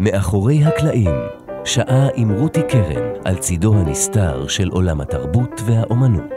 מאחורי הקלעים, שעה עם רותי קרן על צידו הנסתר של עולם התרבות והאומנות.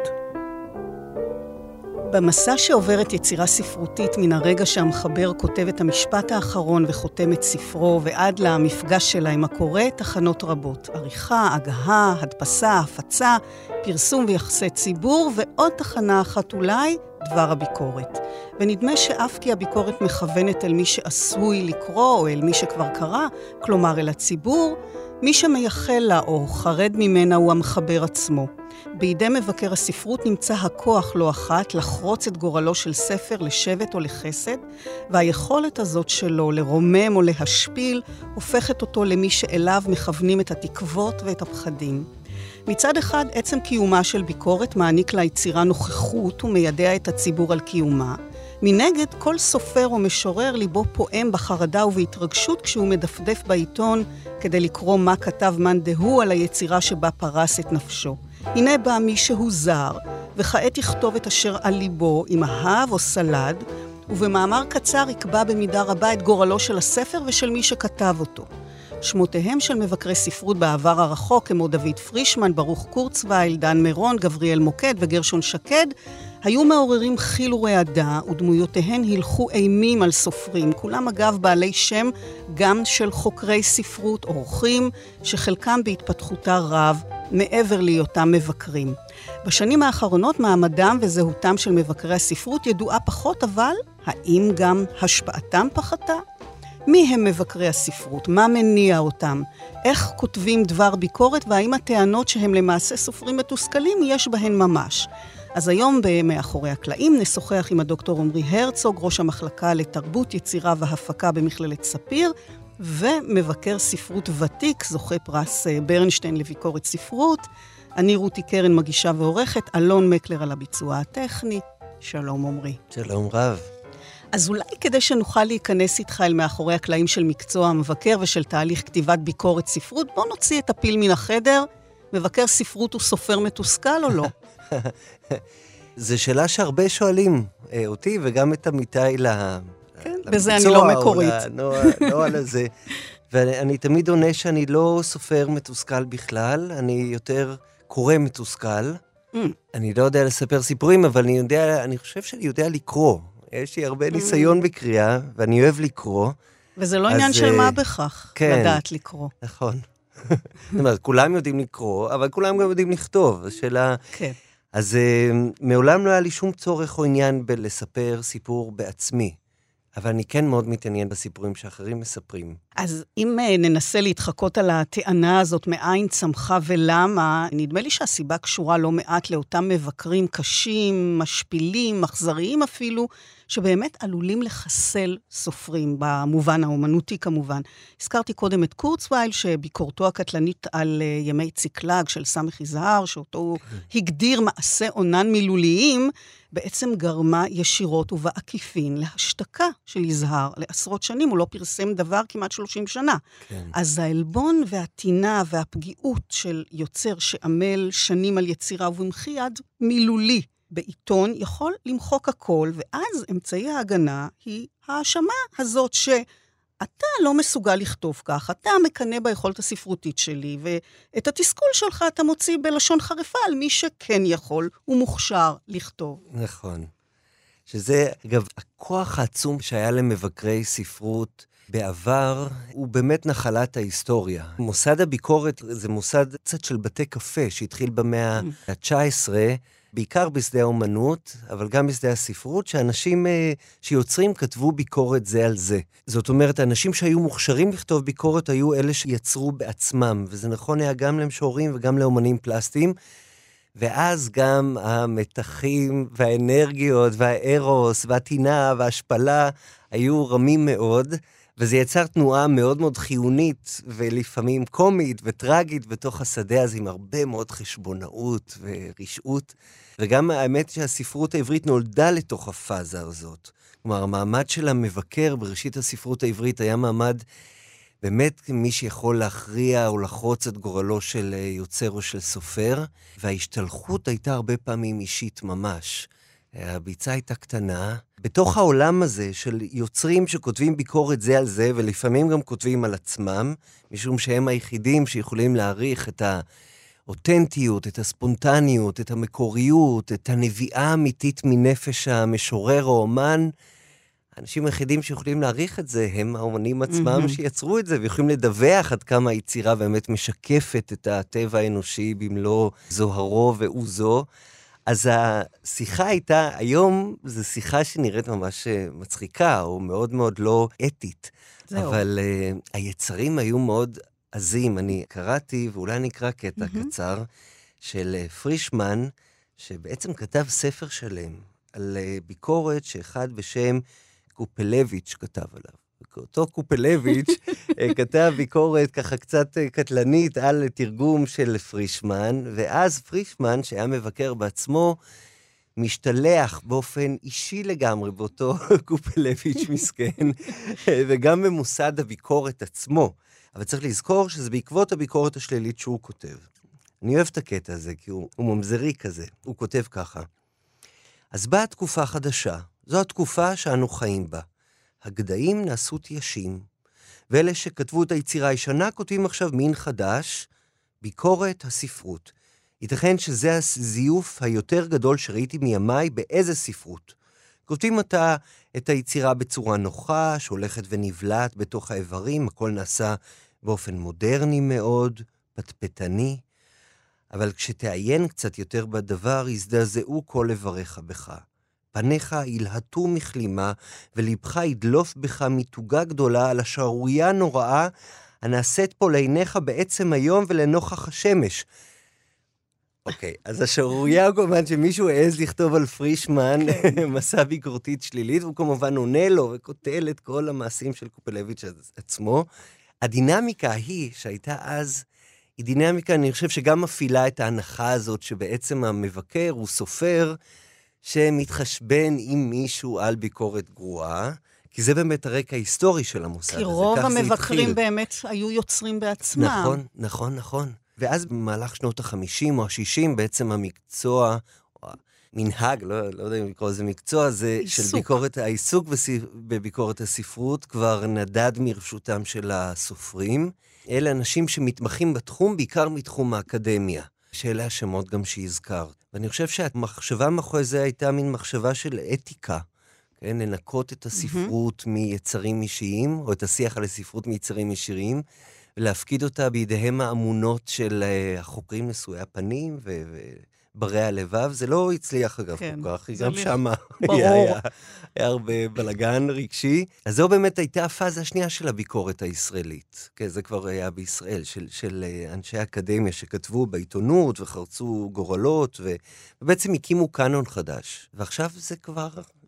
במסע שעוברת יצירה ספרותית מן הרגע שהמחבר כותב את המשפט האחרון וחותם את ספרו ועד למפגש שלה עם הקורא, תחנות רבות. עריכה, הגהה, הדפסה, הפצה, פרסום ויחסי ציבור, ועוד תחנה אחת אולי, דבר הביקורת. ונדמה שאף כי הביקורת מכוונת אל מי שעשוי לקרוא או אל מי שכבר קרא, כלומר אל הציבור, מי שמייחל לה או חרד ממנה הוא המחבר עצמו. בידי מבקר הספרות נמצא הכוח לא אחת לחרוץ את גורלו של ספר לשבט או לחסד, והיכולת הזאת שלו לרומם או להשפיל הופכת אותו למי שאליו מכוונים את התקוות ואת הפחדים. מצד אחד, עצם קיומה של ביקורת מעניק לה יצירה נוכחות ומיידע את הציבור על קיומה. מנגד, כל סופר או משורר ליבו פועם בחרדה ובהתרגשות כשהוא מדפדף בעיתון כדי לקרוא מה כתב מאן דהוא על היצירה שבה פרס את נפשו. הנה בא מישהו זר, וכעת יכתוב את אשר על ליבו, אם אהב או סלד, ובמאמר קצר יקבע במידה רבה את גורלו של הספר ושל מי שכתב אותו. שמותיהם של מבקרי ספרות בעבר הרחוק, כמו דוד פרישמן, ברוך קורצווייל, דן מירון, גבריאל מוקד וגרשון שקד, היו מעוררים חיל ורעדה, ודמויותיהן הלכו אימים על סופרים, כולם אגב בעלי שם גם של חוקרי ספרות, אורחים, שחלקם בהתפתחותה רב, מעבר להיותם מבקרים. בשנים האחרונות מעמדם וזהותם של מבקרי הספרות ידועה פחות, אבל האם גם השפעתם פחתה? מי הם מבקרי הספרות? מה מניע אותם? איך כותבים דבר ביקורת? והאם הטענות שהם למעשה סופרים מתוסכלים יש בהן ממש? אז היום במאחורי הקלעים נשוחח עם הדוקטור עמרי הרצוג, ראש המחלקה לתרבות, יצירה והפקה במכללת ספיר, ומבקר ספרות ותיק, זוכה פרס ברנשטיין לביקורת ספרות. אני רותי קרן, מגישה ועורכת, אלון מקלר על הביצוע הטכני. שלום עמרי. שלום רב. אז אולי כדי שנוכל להיכנס איתך אל מאחורי הקלעים של מקצוע המבקר ושל תהליך כתיבת ביקורת ספרות, בוא נוציא את הפיל מן החדר. מבקר ספרות הוא סופר מתוסכל או לא? זו שאלה שהרבה שואלים אותי וגם את עמיתי כן, בזה אני לא מקורית. לא על זה. ואני תמיד עונה שאני לא סופר מתוסכל בכלל, אני יותר קורא מתוסכל. אני לא יודע לספר סיפורים, אבל אני חושב שאני יודע לקרוא. יש לי הרבה ניסיון בקריאה, ואני אוהב לקרוא. וזה לא עניין של מה בכך, לדעת לקרוא. נכון. זאת אומרת, כולם יודעים לקרוא, אבל כולם גם יודעים לכתוב. השאלה... כן. אז מעולם לא היה לי שום צורך או עניין בלספר סיפור בעצמי. אבל אני כן מאוד מתעניין בסיפורים שאחרים מספרים. אז אם ננסה להתחקות על הטענה הזאת, מאין צמחה ולמה, נדמה לי שהסיבה קשורה לא מעט לאותם מבקרים קשים, משפילים, מחזריים אפילו, שבאמת עלולים לחסל סופרים, במובן האומנותי כמובן. הזכרתי קודם את קורצווייל, שביקורתו הקטלנית על ימי ציקלג של סמך יזהר, שאותו הגדיר מעשה עונן מילוליים, בעצם גרמה ישירות ובעקיפין להשתקה של יזהר. לעשרות שנים הוא לא פרסם דבר כמעט 30 שנה. כן. אז העלבון והתינה והפגיעות של יוצר שעמל שנים על יצירה ובמחי יד מילולי בעיתון יכול למחוק הכל, ואז אמצעי ההגנה היא האשמה הזאת אתה לא מסוגל לכתוב כך, אתה מקנה ביכולת הספרותית שלי, ואת התסכול שלך אתה מוציא בלשון חרפה על מי שכן יכול ומוכשר לכתוב. נכון. שזה, אגב, הכוח העצום שהיה למבקרי ספרות בעבר, הוא באמת נחלת ההיסטוריה. מוסד הביקורת זה מוסד קצת של בתי קפה, שהתחיל במאה ה-19, בעיקר בשדה האומנות, אבל גם בשדה הספרות, שאנשים שיוצרים כתבו ביקורת זה על זה. זאת אומרת, האנשים שהיו מוכשרים לכתוב ביקורת, היו אלה שיצרו בעצמם, וזה נכון היה גם למשוררים וגם לאומנים פלסטיים, ואז גם המתחים והאנרגיות והארוס והתינה וההשפלה היו רמים מאוד, וזה יצר תנועה מאוד מאוד חיונית, ולפעמים קומית וטרגית בתוך השדה הזה, עם הרבה מאוד חשבונאות ורשעות. וגם האמת שהספרות העברית נולדה לתוך הפאזה הזאת. כלומר, המעמד של המבקר בראשית הספרות העברית היה מעמד באמת מי שיכול להכריע או לחרוץ את גורלו של יוצר או של סופר, וההשתלחות הייתה הרבה פעמים אישית ממש. הביצה הייתה קטנה. בתוך העולם הזה של יוצרים שכותבים ביקורת זה על זה, ולפעמים גם כותבים על עצמם, משום שהם היחידים שיכולים להעריך את האותנטיות, את הספונטניות, את המקוריות, את הנביאה האמיתית מנפש המשורר או אומן. האנשים היחידים שיכולים להעריך את זה הם האומנים עצמם שיצרו את זה, ויכולים לדווח עד כמה היצירה באמת משקפת את הטבע האנושי במלוא זוהרו ועוזו. אז השיחה הייתה, היום זו שיחה שנראית ממש מצחיקה, או מאוד מאוד לא אתית. אבל היצרים היו מאוד עזים. אני קראתי, ואולי נקרא קטע קצר, של פרישמן, שבעצם כתב ספר שלם, על ביקורת שאחד בשם קופלביץ' כתב עליו. אותו קופלביץ' כתב ביקורת ככה קצת קטלנית על תרגום של פרישמן, ואז פרישמן, שהיה מבקר בעצמו, משתלח באופן אישי לגמרי באותו קופלביץ' מסכן, וגם במוסד הביקורת עצמו. אבל צריך לזכור שזה בעקבות הביקורת השלילית שהוא כותב. אני אוהב את הקטע הזה, כי הוא ממזרי כזה. הוא כותב ככה: אז באה תקופה חדשה, זו התקופה שאנו חיים בה. הגדיים נעשו תיישים, ואלה שכתבו את היצירה הישנה כותבים עכשיו מין חדש, ביקורת הספרות. ייתכן שזה הזיוף היותר גדול שראיתי מימיי באיזה ספרות. כותבים את היצירה בצורה נוחה, שהולכת ונבלעת בתוך האיברים, הכל נעשה באופן מודרני מאוד, פטפטני, אבל כשתעיין קצת יותר בדבר, יזדעזעו כל לבריך בך. פניך ילהטו מכלימה, ולבך ידלוף בך מתוגה גדולה על השערורייה הנוראה, הנעשית פה לעיניך בעצם היום ולנוכח השמש. אוקיי, אז השערורייה הוא כמובן שמישהו העז לכתוב על פרישמן מסע ביקורתית שלילית, והוא כמובן עונה לו וכותל את כל המעשים של קופלביץ' עצמו. הדינמיקה היא שהייתה אז, היא דינמיקה, אני חושב שגם מפעילה את ההנחה הזאת, שבעצם המבקר הוא סופר, שמתחשבן עם מישהו על ביקורת גרועה, כי זה באמת הרקע ההיסטורי של המוסד הזה. כי רוב המבקרים באמת היו יוצרים בעצמם. נכון. ואז במהלך שנות ה-50 או ה-60, בעצם המקצוע, או המנהג, לא יודע אם לקרוא לזה מקצוע, זה של ביקורת, העיסוק בביקורת הספרות, כבר נדד מרשותם של הסופרים. אלה אנשים שמתמחים בתחום, בעיקר מתחום האקדמיה. שאלה השמות גם שהזכרת. ואני חושב שהמחשבה מאחורי זה הייתה מין מחשבה של אתיקה, כן? לנקות את הספרות מיצרים אישיים, או את השיח על הספרות מיצרים אישיים, ולהפקיד אותה בידיהם האמונות של החוקרים נשואי הפנים וברי הלבב. זה לא הצליח אגב כל כך, גם שם היה הרבה בלגן רגשי. אז זו באמת הייתה הפאזה השנייה של הביקורת הישראלית. כן, זה כבר היה בישראל, של אנשי האקדמיה שכתבו בעיתונות וחרצו גורלות, ובעצם הקימו קאנון חדש. ועכשיו זה כבר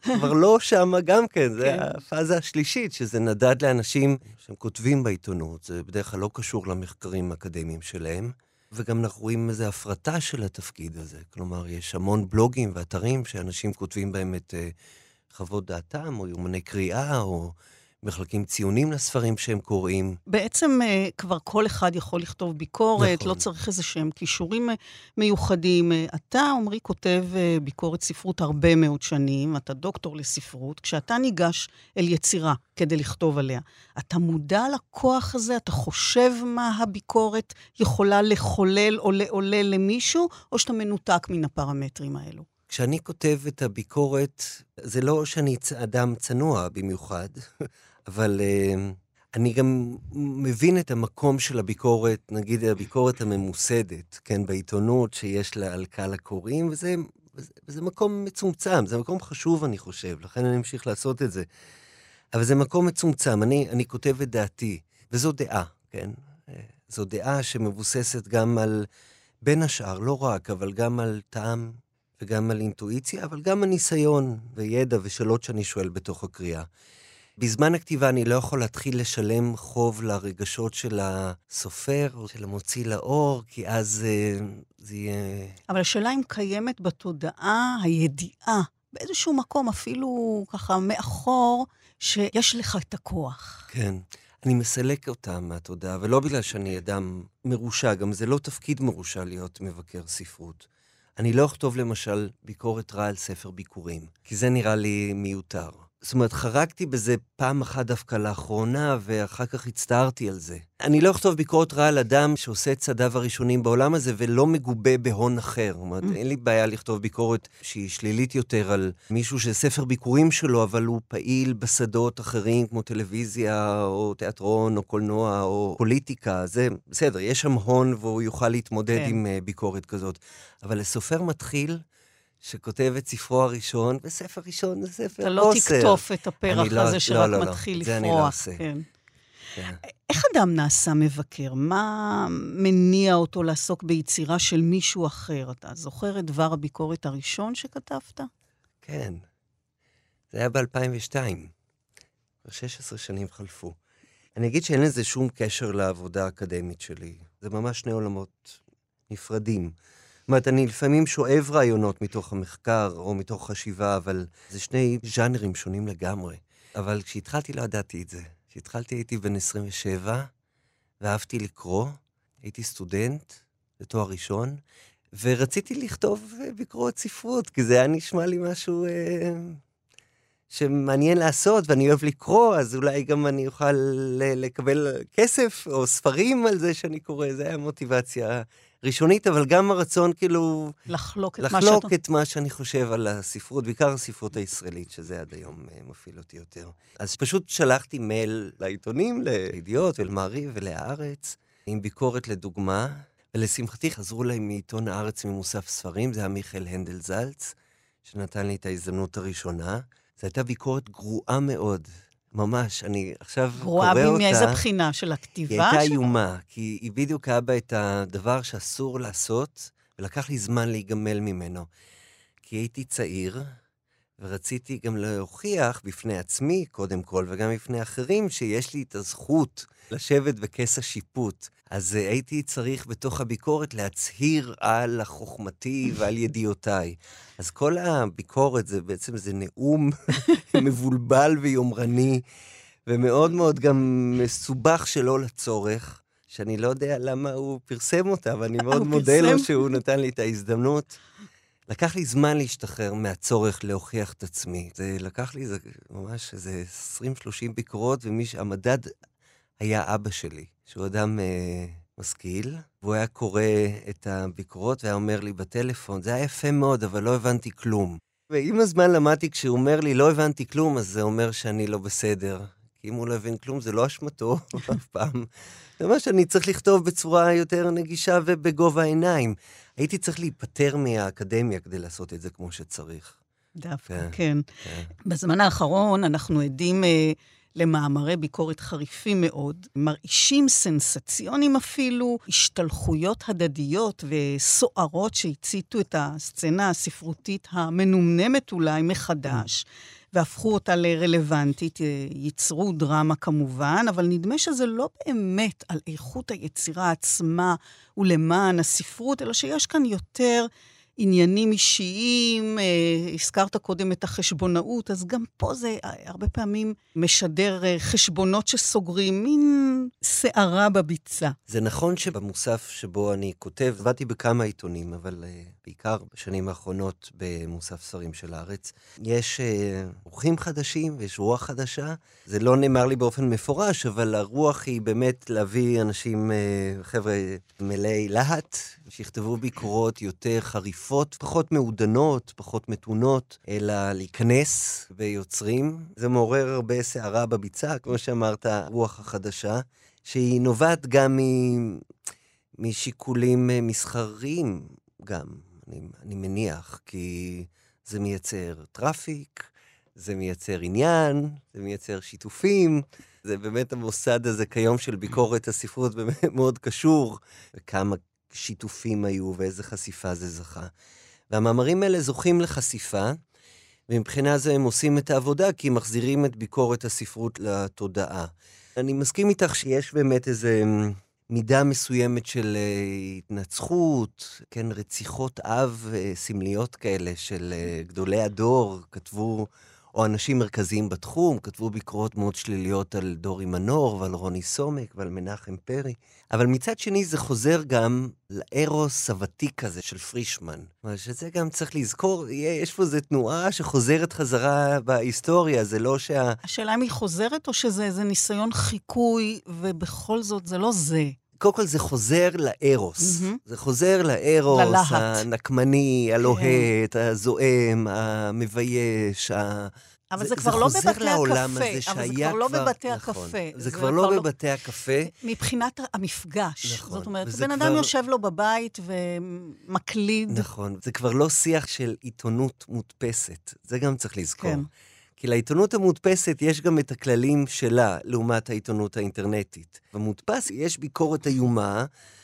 לא שם גם כן, זה הפאזה השלישית, שזה נדד לאנשים שהם כותבים בעיתונות, זה בדרך כלל לא קשור למחקרים האקדמיים שלהם, וגם אנחנו רואים איזו הפרטה של התפקיד הזה, כלומר יש המון בלוגים ואתרים שאנשים כותבים בהם את חוות דעתם, או יומני קריאה, או מחלקים ציונים לספרים שהם קוראים. בעצם כבר כל אחד יכול לכתוב ביקורת, נכון. לא צריך איזה שהם קישורים מיוחדים. אתה, עומרי, כותב ביקורת ספרות הרבה מאוד שנים, אתה דוקטור לספרות, כשאתה ניגש אל יצירה כדי לכתוב עליה, אתה מודע לכוח הזה, אתה חושב מה הביקורת יכולה לחולל או לעולל למישהו, או שאתה מנותק מן הפרמטרים האלו? כשאני כותב את הביקורת, זה לא שאני אדם צנוע במיוחד, אבל אני גם מבין את המקום של הביקורת, נגיד הביקורת הממוסדת, כן, בעיתונות שיש לה על קהל הקוראים, וזה מקום מצומצם, זה מקום חשוב אני חושב, לכן אני אמשיך לעשות את זה. אבל זה מקום מצומצם, אני כותב את דעתי, וזו דעה, כן? זו דעה שמבוססת גם על, בין השאר, לא רק, אבל גם על טעם, וגם על אינטואיציה, אבל גם על ניסיון וידע ושאלות שאני שואל בתוך הקריאה. בזמן הכתיבה אני לא יכול להתחיל לשלם חוב לרגשות של הסופר, או של המוציא לאור, כי אז זה יהיה... אבל השאלה אם קיימת בתודעה הידיעה, באיזשהו מקום אפילו ככה מאחור, שיש לך את הכוח. כן, אני מסלק אותה מהתודעה, ולא בגלל שאני אדם מרושע, גם זה לא תפקיד מרושע להיות מבקר ספרות. אני לא אכתוב למשל ביקורת רע על ספר ביקורים, כי זה נראה לי מיותר. זאת אומרת, חרקתי בזה פעם אחת דווקא לאחרונה, ואחר כך הצטערתי על זה. אני לא אכתוב ביקורת רע על אדם שעושה את צעדיו הראשונים בעולם הזה, ולא מגובה בהון אחר. זאת אומרת, אין לי בעיה לכתוב ביקורת שהיא שלילית יותר על מישהו שספר ביקורים שלו, אבל הוא פעיל בשדות אחרים, כמו טלוויזיה, או תיאטרון, או קולנוע, או פוליטיקה. זה בסדר, יש שם הון, והוא יוכל להתמודד עם ביקורת כזאת. אבל לסופר מתחיל, שכותב את ספרו הראשון, וספר ראשון זה ספר אתה לא תקטוף את הפרח הזה שרק לא, מתחיל זה לפרוח. אני לא עושה. כן. איך אדם נעשה מבקר? מה מניע אותו לעסוק ביצירה של מישהו אחר? אתה זוכר את דבר הביקורת הראשון שכתבת? כן. זה היה ב-2002. 16 שנים חלפו. אני אגיד שאין לזה שום קשר לעבודה האקדמית שלי. זה ממש שני עולמות נפרדים. זאת אומרת, אני לפעמים שואב רעיונות מתוך המחקר או מתוך חשיבה, אבל זה שני ז'אנרים שונים לגמרי. אבל כשהתחלתי לא ידעתי את זה. כשהתחלתי הייתי בן 27, ואהבתי לקרוא, הייתי סטודנט לתואר ראשון, ורציתי לכתוב ביקורת ספרות, כי זה היה נשמע לי משהו שמעניין לעשות, ואני אוהב לקרוא, אז אולי גם אני אוכל לקבל כסף או ספרים על זה שאני קורא, זה היה מוטיבציה ראשונית, אבל גם הרצון כאילו לחלוק את מה שאני חושב על הספרות, בעיקר הספרות הישראלית, שזה עד היום מפעיל אותי יותר. אז פשוט שלחתי מייל לעיתונים, לידיעות ולמעריב ולהארץ, עם ביקורת לדוגמה, ולשמחתי חזרו להם מעיתון הארץ ממוסף ספרים, זה היה מיכאל הנדל זלץ, שנתן לי את ההזדמנות הראשונה. זו הייתה ביקורת גרועה מאוד. ממש, אני עכשיו קורא אותה. גרועה מאיזה בחינה של הכתיבה? היא הייתה איומה, כי היא בדיוק היה בה את הדבר שאסור לעשות, ולקח לי זמן להיגמל ממנו. כי הייתי צעיר, ורציתי גם להוכיח בפני עצמי, קודם כל, וגם בפני אחרים, שיש לי את הזכות לשבת בכס השיפוט. אז הייתי צריך בתוך הביקורת להצהיר על החוכמתי ועל ידיעותיי. אז כל הביקורת זה בעצם זה נאום מבולבל ויומרני, ומאוד מאוד גם מסובך שלא לצורך, שאני לא יודע למה הוא פרסם אותה, ואני מאוד מודה לו שהוא נתן לי את ההזדמנות. לקח לי זמן להשתחרר מהצורך להוכיח את עצמי. זה לקח לי ממש איזה 20-30 ביקורות, המדד היה אבא שלי, שהוא אדם משכיל, והוא היה קורא את הביקורות והיה אומר לי בטלפון, זה היה יפה מאוד, אבל לא הבנתי כלום. ועם הזמן למדתי, כשהוא אומר לי, לא הבנתי כלום, אז זה אומר שאני לא בסדר. כי אם הוא לא הבין כלום, זה לא אשמתו אף פעם. זה אומר שאני צריך לכתוב בצורה יותר נגישה ובגובה העיניים. הייתי צריך להיפטר מהאקדמיה כדי לעשות את זה כמו שצריך. דווקא, כן. בזמן האחרון אנחנו עדים למאמרי ביקורת חריפים מאוד, מרעישים סנסציונים אפילו, השתלחויות הדדיות וסוערות שהציתו את הסצנה הספרותית המנומנמת אולי מחדש, והפכו אותה לרלוונטית, ייצרו דרמה כמובן, אבל נדמה שזה לא באמת על איכות היצירה עצמה ולמען הספרות, אלא שיש כאן יותר עניינים אישיים, הזכרת קודם את החשבונאות, אז גם פה זה הרבה פעמים משדר חשבונות שסוגרים, מין שערה בביצה. זה נכון שבמוסף שבו אני כותב, עבדתי בכמה עיתונים, אבל בעיקר בשנים האחרונות במוסף ספרים של הארץ, יש רוחים חדשים ויש רוח חדשה. זה לא נאמר לי באופן מפורש, אבל הרוח היא באמת להביא אנשים, חבר'ה מלאי להט, שיכתבו ביקורות יותר חריפות, פחות מעודנות, פחות מתונות, אלא להיכנס ביוצרים. זה מעורר הרבה שערה בביצה, כמו שאמרת, רוח החדשה, שהיא נובעת גם משיקולים מסחריים גם, אני מניח, כי זה מייצר טראפיק, זה מייצר עניין, זה מייצר שיתופים, זה באמת המוסד הזה כיום של ביקורת הספרות באמת מאוד קשור, וכמה שיתופים היו ואיזה חשיפה זה זכה. והמאמרים האלה זוכים לחשיפה, ומבחינה זו הם עושים את העבודה, כי הם מחזירים את ביקורת הספרות לתודעה. אני מסכים איתך שיש באמת איזה מידה מסוימת של התנצחות, כן, רציחות אב סמליות כאלה של גדולי הדור, כתבו או אנשים מרכזיים בתחום, כתבו ביקורות מאוד שליליות על דורי מנור ועל רוני סומק ועל מנחם פרי. אבל מצד שני זה חוזר גם לארוס הוותיק הזה של פרישמן. שזה גם צריך לזכור, יש פה איזו תנועה שחוזרת חזרה בהיסטוריה, זה לא השאלה אם היא חוזרת או שזה איזה ניסיון חיקוי, ובכל זאת זה לא זה. קודם כל זה חוזר לארוס. זה חוזר לארוס הנקמני, הלוהט, הזועם, המבייש, אבל זה כבר לא בבתי הקפה. אבל זה כבר לא בבתי הקפה. זה כבר לא בבתי הקפה. מבחינת המפגש. זאת אומרת, בן אדם יושב לו בבית ומקליד. נכון. זה כבר לא שיח של עיתונות מודפסת. זה גם צריך לזכור. כי לעיתונות המודפסת יש גם את הכללים שלה, לעומת העיתונות האינטרנטית. במודפס יש ביקורת איומה,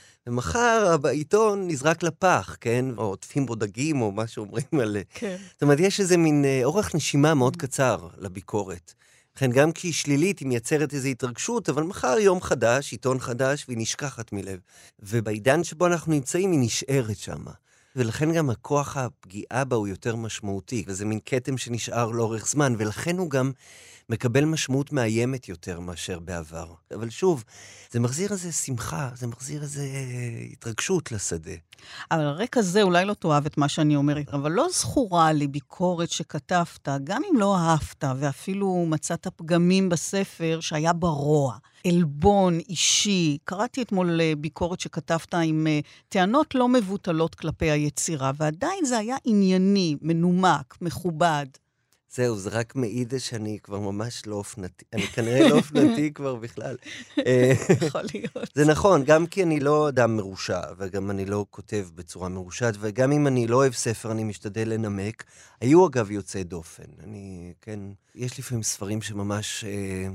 ומחר העיתון נזרק לפח, כן? או עוטפים בו דגים, או מה שאומרים על... כן. זאת אומרת, יש איזה מין אורך נשימה מאוד קצר לביקורת. לכן גם כי היא שלילית, היא מייצרת איזו התרגשות, אבל מחר יום חדש, עיתון חדש, והיא נשכחת מלב. ובעידן שבו אנחנו נמצאים, היא נשארת שמה. ולכן גם הכוח הפגיעה בה הוא יותר משמעותי, וזה מין קטם שנשאר לאורך זמן, ולכן הוא גם מקבל משמעות מאיימת יותר מאשר בעבר. אבל שוב, זה מחזיר איזה שמחה, זה מחזיר איזה התרגשות לשדה. אבל הרקע זה אולי לא תאהב את מה שאני אומרת, אבל לא זכורה לי ביקורת שכתבת, גם אם לא אהבת, ואפילו מצאת פגמים בספר שהיה ברוע, אלבון, אישי. קראתי אתמול ביקורת שכתבת עם טענות לא מבוטלות כלפי היצירה, ועדיין זה היה ענייני, מנומק, מכובד. זהו, זה רק מעיד שאני כבר ממש לא אופנתי. אני כנראה לא אופנתי כבר בכלל. יכול להיות. זה נכון, גם כי אני לא אדם מרושע, וגם אני לא כותב בצורה מרושעת, וגם אם אני לא אוהב ספר, אני משתדל לנמק. היו אגב יוצאי דופן. כן, יש לפעמים ספרים שממש...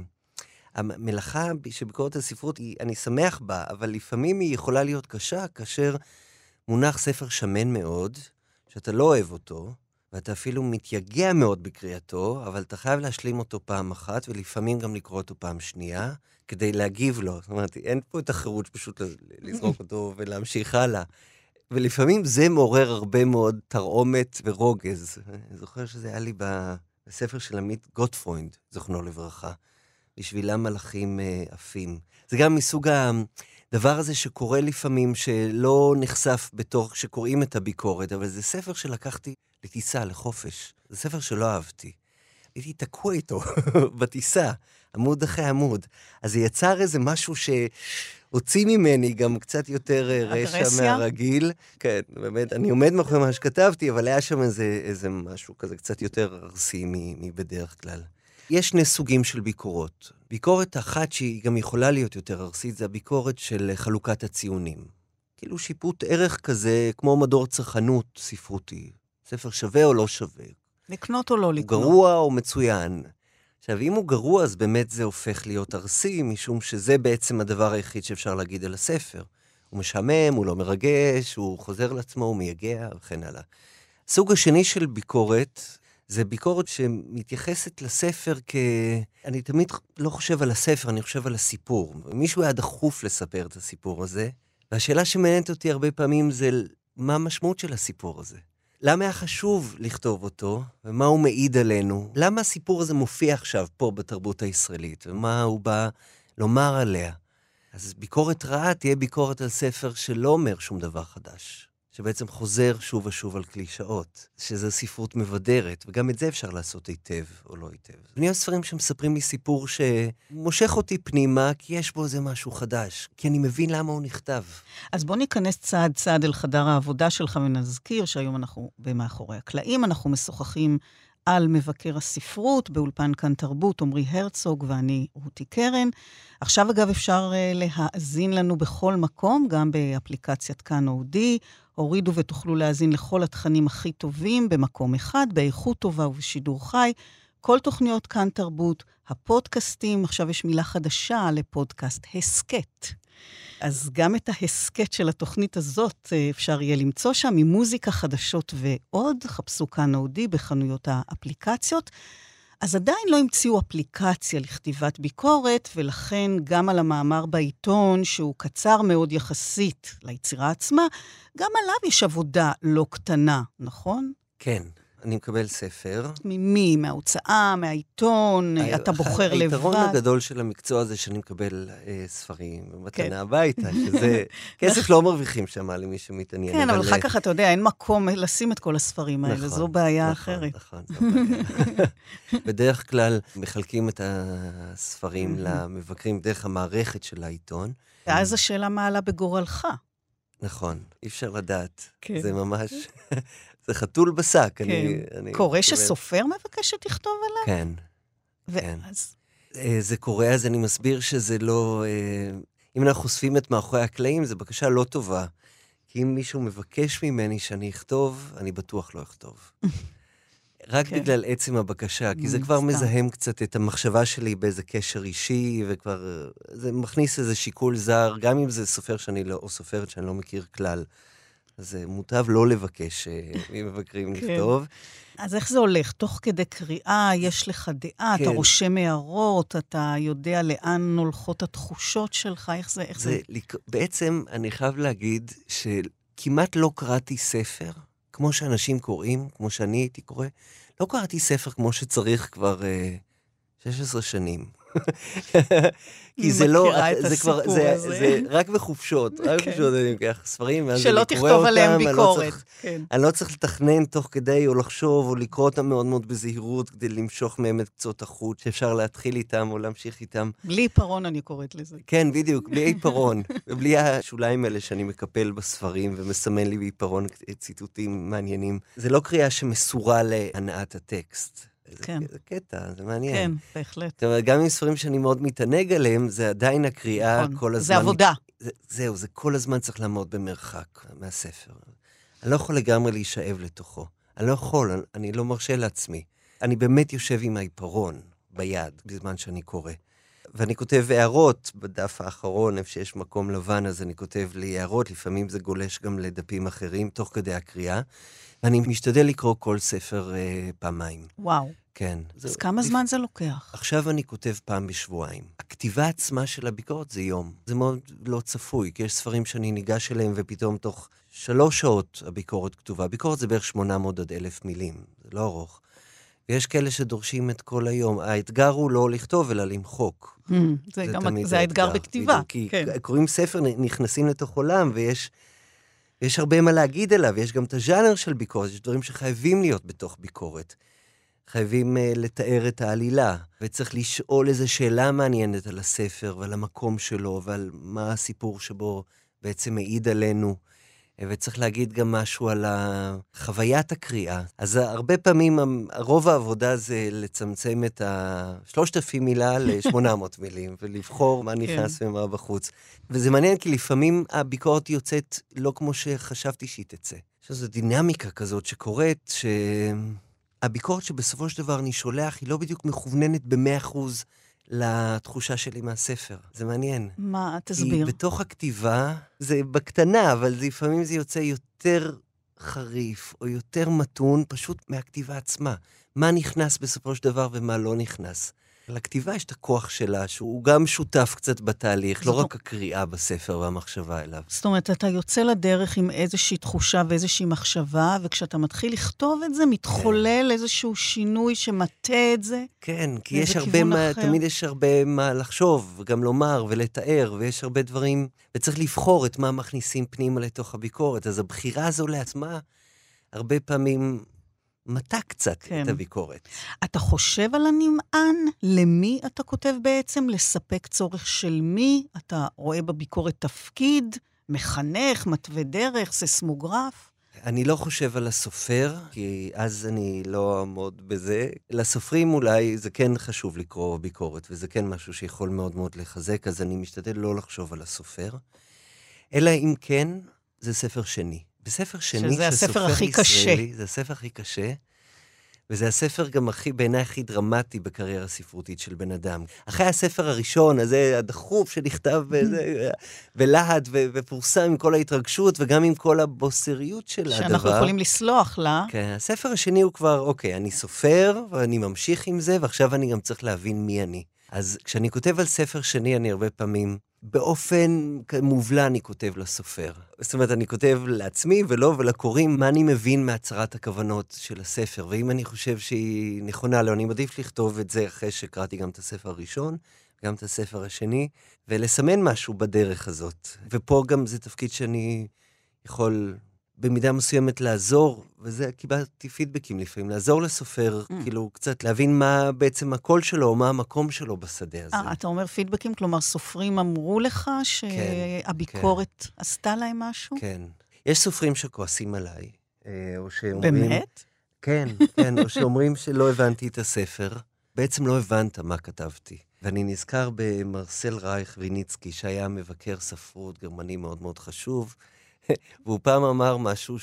המלאכה שביקורת הספרות, אני שמח בה, אבל לפעמים היא יכולה להיות קשה, כאשר מונח ספר שמן מאוד, שאתה לא אוהב אותו, ואתה אפילו מתייגע מאוד בקריאתו, אבל אתה חייב להשלים אותו פעם אחת, ולפעמים גם לקרוא אותו פעם שנייה, כדי להגיב לו. זאת אומרת, אין פה את החירות פשוט לזרוק אותו ולהמשיך הלאה. ולפעמים זה מעורר הרבה מאוד תרעומת ורוגז. אני זוכר שזה היה לי בספר של עמית גוטפרוינד, זכרונו לברכה. בשבילם מלאכים עפים. זה גם מסוג הדבר הזה שקורה לפעמים, שלא נחשף בתור שקוראים את הביקורת, אבל זה ספר שלקחתי לטיסה, לחופש. זה ספר שלא אהבתי. הייתי תקוע איתו בטיסה, עמוד אחרי עמוד. אז זה יצר איזה משהו שהוציא ממני גם קצת יותר רשע מהרגיל. כן, באמת, אני עומד מאחורי מה שכתבתי, אבל היה שם איזה משהו כזה קצת יותר ארסי מבדרך כלל. יש שני סוגים של ביקורות. ביקורת אחת שהיא גם יכולה להיות יותר ארסית, זה הביקורת של חלוקת הציונים. כאילו שיפוט ערך כזה, כמו מדור צרכנות ספרותי. ספר שווה או לא שווה. לקנות או לא לקנות. הוא גרוע או מצוין. עכשיו, אם הוא גרוע, אז באמת זה הופך להיות ארסי, משום שזה בעצם הדבר היחיד שאפשר להגיד על הספר. הוא משעמם, הוא לא מרגש, הוא חוזר לעצמו, הוא מייגע, וכן הלאה. הסוג השני של ביקורת, זה ביקורת שמתייחסת לספר אני תמיד לא חושב על הספר, אני חושב על הסיפור. מישהו היה דחוף לספר את הסיפור הזה, והשאלה שמעניינת אותי הרבה פעמים זה מה המשמעות של הסיפור הזה. למה היה חשוב לכתוב אותו, ומה הוא מעיד עלינו? למה הסיפור הזה מופיע עכשיו פה בתרבות הישראלית, ומה הוא בא לומר עליה? אז ביקורת רעה תהיה ביקורת על ספר שלא אומר שום דבר חדש. שבעצם חוזר שוב ושוב על קלישאות, שזו ספרות מבדרת, וגם את זה אפשר לעשות היטב או לא היטב. אני אוהב ספרים שמספרים לי סיפור שמושך אותי פנימה, כי יש בו איזה משהו חדש, כי אני מבין למה הוא נכתב. אז בוא ניכנס צעד צעד אל חדר העבודה שלך, ונזכיר שהיום אנחנו במאחורי הקלעים, אנחנו משוחחים על מבקר הספרות, באולפן כאן תרבות, עמרי הרצוג ואני רותי קרן. עכשיו אגב אפשר להאזין לנו בכל מקום, גם באפליקציית כאן אודי, הורידו ותוכלו להאזין לכל התכנים הכי טובים במקום אחד, באיכות טובה ובשידור חי, כל תוכניות כאן תרבות, הפודקאסטים, עכשיו יש מילה חדשה לפודקאסט, הסקט. אז גם את ההסקט של התוכנית הזאת אפשר יהיה למצוא שם, ממוזיקה, חדשות ועוד, חפשו כאן אודי בחנויות האפליקציות. אז עדיין לא המציאו אפליקציה לכתיבת ביקורת, ולכן גם על המאמר בעיתון, שהוא קצר מאוד יחסית ליצירה עצמה, גם עליו יש עבודה לא קטנה, נכון? כן. אני מקבל ספר. ממי? מההוצאה, מהעיתון, אתה בוחר לבד. היתרון הגדול של המקצוע זה שאני מקבל ספרים במתנה הביתה, שזה כסף לא מרוויחים שם למי שמתעניין. כן, אבל אחר כך אתה יודע, אין מקום לשים את כל הספרים האלה, זו בעיה אחרת. נכון, זו בעיה. בדרך כלל מחלקים את הספרים למבקרים דרך המערכת של העיתון. ואז השאלה מה עלה בגורלך. נכון, אי אפשר לדעת. זה ממש... זה חתול בשק. קורה שסופר מבקש שתכתוב עליו? כן. זה קורה, אז אני מסביר שזה לא... אם אנחנו חושפים את מאחורי הקלעים, זו בקשה לא טובה. כי אם מישהו מבקש ממני שאני אכתוב, אני בטוח לא אכתוב. רק בגלל עצם הבקשה, כי זה כבר מזהם קצת את המחשבה שלי באיזה קשר אישי, וכבר... זה מכניס איזה שיקול זר, גם אם זה סופר שאני לא... או סופרת שאני לא מכיר כלל. אז מוטב לא לבקש ממבקרים לכתוב. אז איך זה הולך? תוך כדי קריאה, יש לך דעה, אתה רושם הערות, אתה יודע לאן הולכות התחושות שלך, איך זה? בעצם אני חייב להגיד שכמעט לא קראתי ספר, כמו שאנשים קוראים, כמו שאני הייתי קורא, לא קראתי ספר כמו שצריך כבר 16 שנים. כי זה לא, זה כבר, זה רק בחופשות, רק בחופשות אני לוקח ספרים, שלא תכתוב עליהם ביקורת. אני לא צריך לתכנן תוך כדי, או לחשוב, או לקרוא אותם מאוד מאוד בזהירות, כדי למשוך מהם את קצות החוט, שאפשר להתחיל איתם, או להמשיך איתם. בלי עיפרון אני קוראת לזה. כן, בדיוק, בלי עיפרון, ובלי השוליים האלה שאני מקפל בספרים, ומסמן לי בעיפרון ציטוטים מעניינים. זה לא קריאה שמסורה להנעת הטקסט. זה קטע, זה מעניין. כן, בהחלט. זאת אומרת, גם עם ספרים שאני מאוד מתענג עליהם, זה עדיין הקריאה כל הזמן. זה עבודה. זהו, זה כל הזמן צריך לעמוד במרחק מהספר. אני לא יכול לגמרי להישאב לתוכו. אני לא יכול, אני לא מרשה לעצמי. אני באמת יושב עם העיפרון ביד, בזמן שאני קורא. ואני כותב הערות בדף האחרון, איפה שיש מקום לבן, אז אני כותב לי הערות, לפעמים זה גולש גם לדפים אחרים, תוך כדי הקריאה. ואני משתדל לקרוא כל ספר פעמיים. וואו. כן. אז כמה זמן זה לוקח? עכשיו אני כותב פעם בשבועיים. הכתיבה עצמה של הביקורת זה יום. זה מאוד לא צפוי, כי יש ספרים שאני ניגש אליהם, ופתאום תוך 3 שעות הביקורת כתובה. הביקורת זה בערך 800 עד 1,000 מילים. זה לא ארוך. ויש כאלה שדורשים את כל היום. האתגר הוא לא לכתוב, אלא למחוק. זה האתגר בכתיבה. כי קוראים ספר, נכנסים לתוך עולם, ויש הרבה מה להגיד עליו, ויש גם את הז'אנר של ביקורת, יש דברים שחייבים להיות בתוך ביקורת. חייבים לתאר את העלילה, וצריך לשאול איזו שאלה מעניינת על הספר, ועל המקום שלו, ועל מה הסיפור שבו בעצם מעיד עלינו, וצריך להגיד גם משהו על חוויית הקריאה. אז הרבה פעמים, רוב העבודה זה לצמצם את 3,000 מילה ל-800 מילים, ולבחור מה נכנס ומה בחוץ. וזה מעניין, כי לפעמים הביקורת יוצאת לא כמו שחשבתי שהיא תצא. יש איזו דינמיקה כזאת שקורית, שהביקורת שבסופו של דבר אני שולח, היא לא בדיוק מכווננת ב100% לתחושה שלי מהספר. זה מעניין. מה? תסביר. כי בתוך הכתיבה, זה בקטנה, אבל לפעמים זה יוצא יותר חריף, או יותר מתון, פשוט מהכתיבה עצמה. מה נכנס בסופו של דבר ומה לא נכנס. לכתיבה יש את הכוח שלה, שהוא גם שותף קצת בתהליך, לא רק הקריאה בספר והמחשבה אליו. זאת אומרת, אתה יוצא לדרך עם איזושהי תחושה ואיזושהי מחשבה, וכשאתה מתחיל לכתוב את זה, מתחולל איזשהו שינוי שמטה את זה. כן, כי יש הרבה תמיד יש הרבה מה לחשוב, וגם לומר ולתאר, ויש הרבה דברים, וצריך לבחור את מה מכניסים פנימה לתוך הביקורת. אז הבחירה הזו לעצמה, הרבה פעמים מתה קצת את הביקורת. אתה חושב על הנמען? למי אתה כותב בעצם? לספק צורך של מי? אתה רואה בביקורת תפקיד? מחנך, מתווה דרך, ססמוגרף? אני לא חושב על הסופר, כי אז אני לא אעמוד בזה. לסופרים אולי זה כן חשוב לקרוא ביקורת, וזה כן משהו שיכול מאוד מאוד לחזק, אז אני משתדל לא לחשוב על הסופר. אלא אם כן, זה ספר שני. בספר שני, שזה הספר הכי קשה. זה הספר הכי קשה, וזה הספר גם בעיניי הכי דרמטי בקריירה הספרותית של בן אדם. אחרי הספר הראשון, הזה הדחוף שנכתב בלהט ופורסם עם כל ההתרגשות, וגם עם כל הבוסריות של הדבר. שאנחנו יכולים לסלוח לה. כן, הספר השני הוא כבר, אוקיי, אני סופר, ואני ממשיך עם זה, ועכשיו אני גם צריך להבין מי אני. אז כשאני כותב על ספר שני, אני הרבה פעמים באופן מובלע אני כותב לסופר. זאת אומרת, אני כותב לעצמי ולקוראים מה אני מבין מהצהרת הכוונות של הספר, ואם אני חושב שהיא נכונה לו, אני מעדיף לכתוב את זה אחרי שקראתי גם את הספר הראשון, גם את הספר השני, ולסמן משהו בדרך הזאת. ופה גם זה תפקיד שאני יכול במידה מסוימת לעזור, וזה קיבלתי פידבקים לפעמים, לעזור לסופר, כאילו קצת להבין מה בעצם הקול שלו, או מה המקום שלו בשדה הזה. אתה אומר פידבקים, כלומר סופרים אמרו לך שהביקורת עשתה להם משהו? כן. יש סופרים שכועסים עליי, או שאומרים... באמת? כן, או שאומרים שלא הבנתי את הספר. בעצם לא הבנת מה כתבתי. ואני נזכר במרסל רייך ויניצקי, שהיה מבקר ספרות גרמני מאוד מאוד חשוב, והוא פעם אמר משהו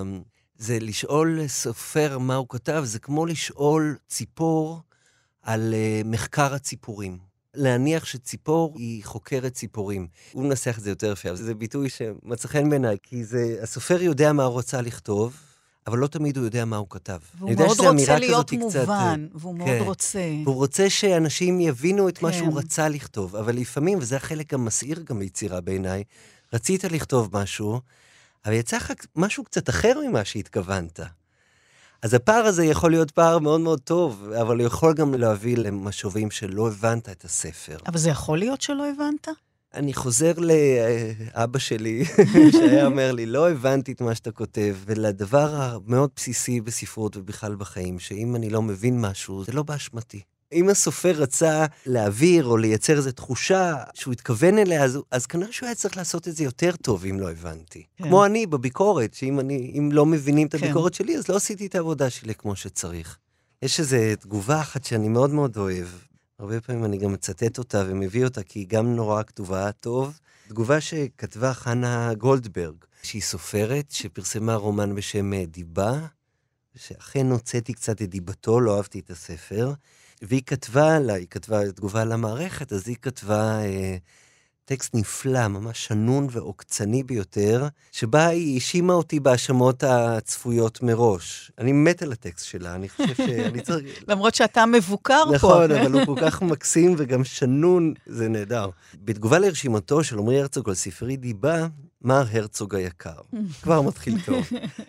זה לשאול סופר מה הוא כתב, זה כמו לשאול ציפור על מחקר הציפורים. להניח שציפור היא חוקרת ציפורים. הוא מנסח את זה יותר יפה, זה ביטוי שמצא חן בעיניי, כי הסופר יודע מה הוא רוצה לכתוב, אבל לא תמיד הוא יודע מה הוא כתב. והוא מאוד רוצה להיות מובן, והוא מאוד רוצה. והוא רוצה שאנשים יבינו את מה שהוא רצה לכתוב, אבל לפעמים, וזה החלק המסעיר גם ליצירה בעיניי, רצית לכתוב משהו, אבל יצא לך משהו קצת אחר ממה שהתכוונת. אז הפער הזה יכול להיות פער מאוד מאוד טוב, אבל הוא יכול גם להביא למשובים שלא הבנת את הספר. אבל זה יכול להיות שלא הבנת? אני חוזר לאבא שלי, שהיה אומר לי, לא הבנתי את מה שאתה כותב, ולדבר המאוד בסיסי בספרות ובכלל בחיים, שאם אני לא מבין משהו, זה לא באשמתי. אם הסופר רצה להעביר או לייצר איזו תחושה שהוא התכוון אליה, אז כנראה שהוא היה צריך לעשות את זה יותר טוב אם לא הבנתי. כן. כמו אני בביקורת, שאם לא מבינים את הביקורת שלי, אז לא עשיתי את העבודה שלי כמו שצריך. יש איזו תגובה אחת שאני מאוד מאוד אוהב. הרבה פעמים אני גם מצטט אותה ומביא אותה, כי היא גם נורא כתובה טוב. תגובה שכתבה חנה גולדברג, שהיא סופרת, שפרסמה רומן בשם דיבה, שאכן הוצאתי קצת את דיבתו, לא אהבתי את הספר, והיא כתבה לה, היא כתבה תגובה למערכת, אז היא כתבה טקסט נפלא, ממש שנון ועוקצני ביותר, שבה היא האשימה אותי בהאשמות הצפויות מראש. אני מת על הטקסט שלה, אני חושב שאני צריך... למרות שאתה מבוקר פה. נכון, אבל הוא כל כך מקסים וגם שנון, זה נהדר. בתגובה לרשימתו של עמרי הרצוג על ספרי דיבה, מר הרצוג היקר. כבר מתחיל טוב.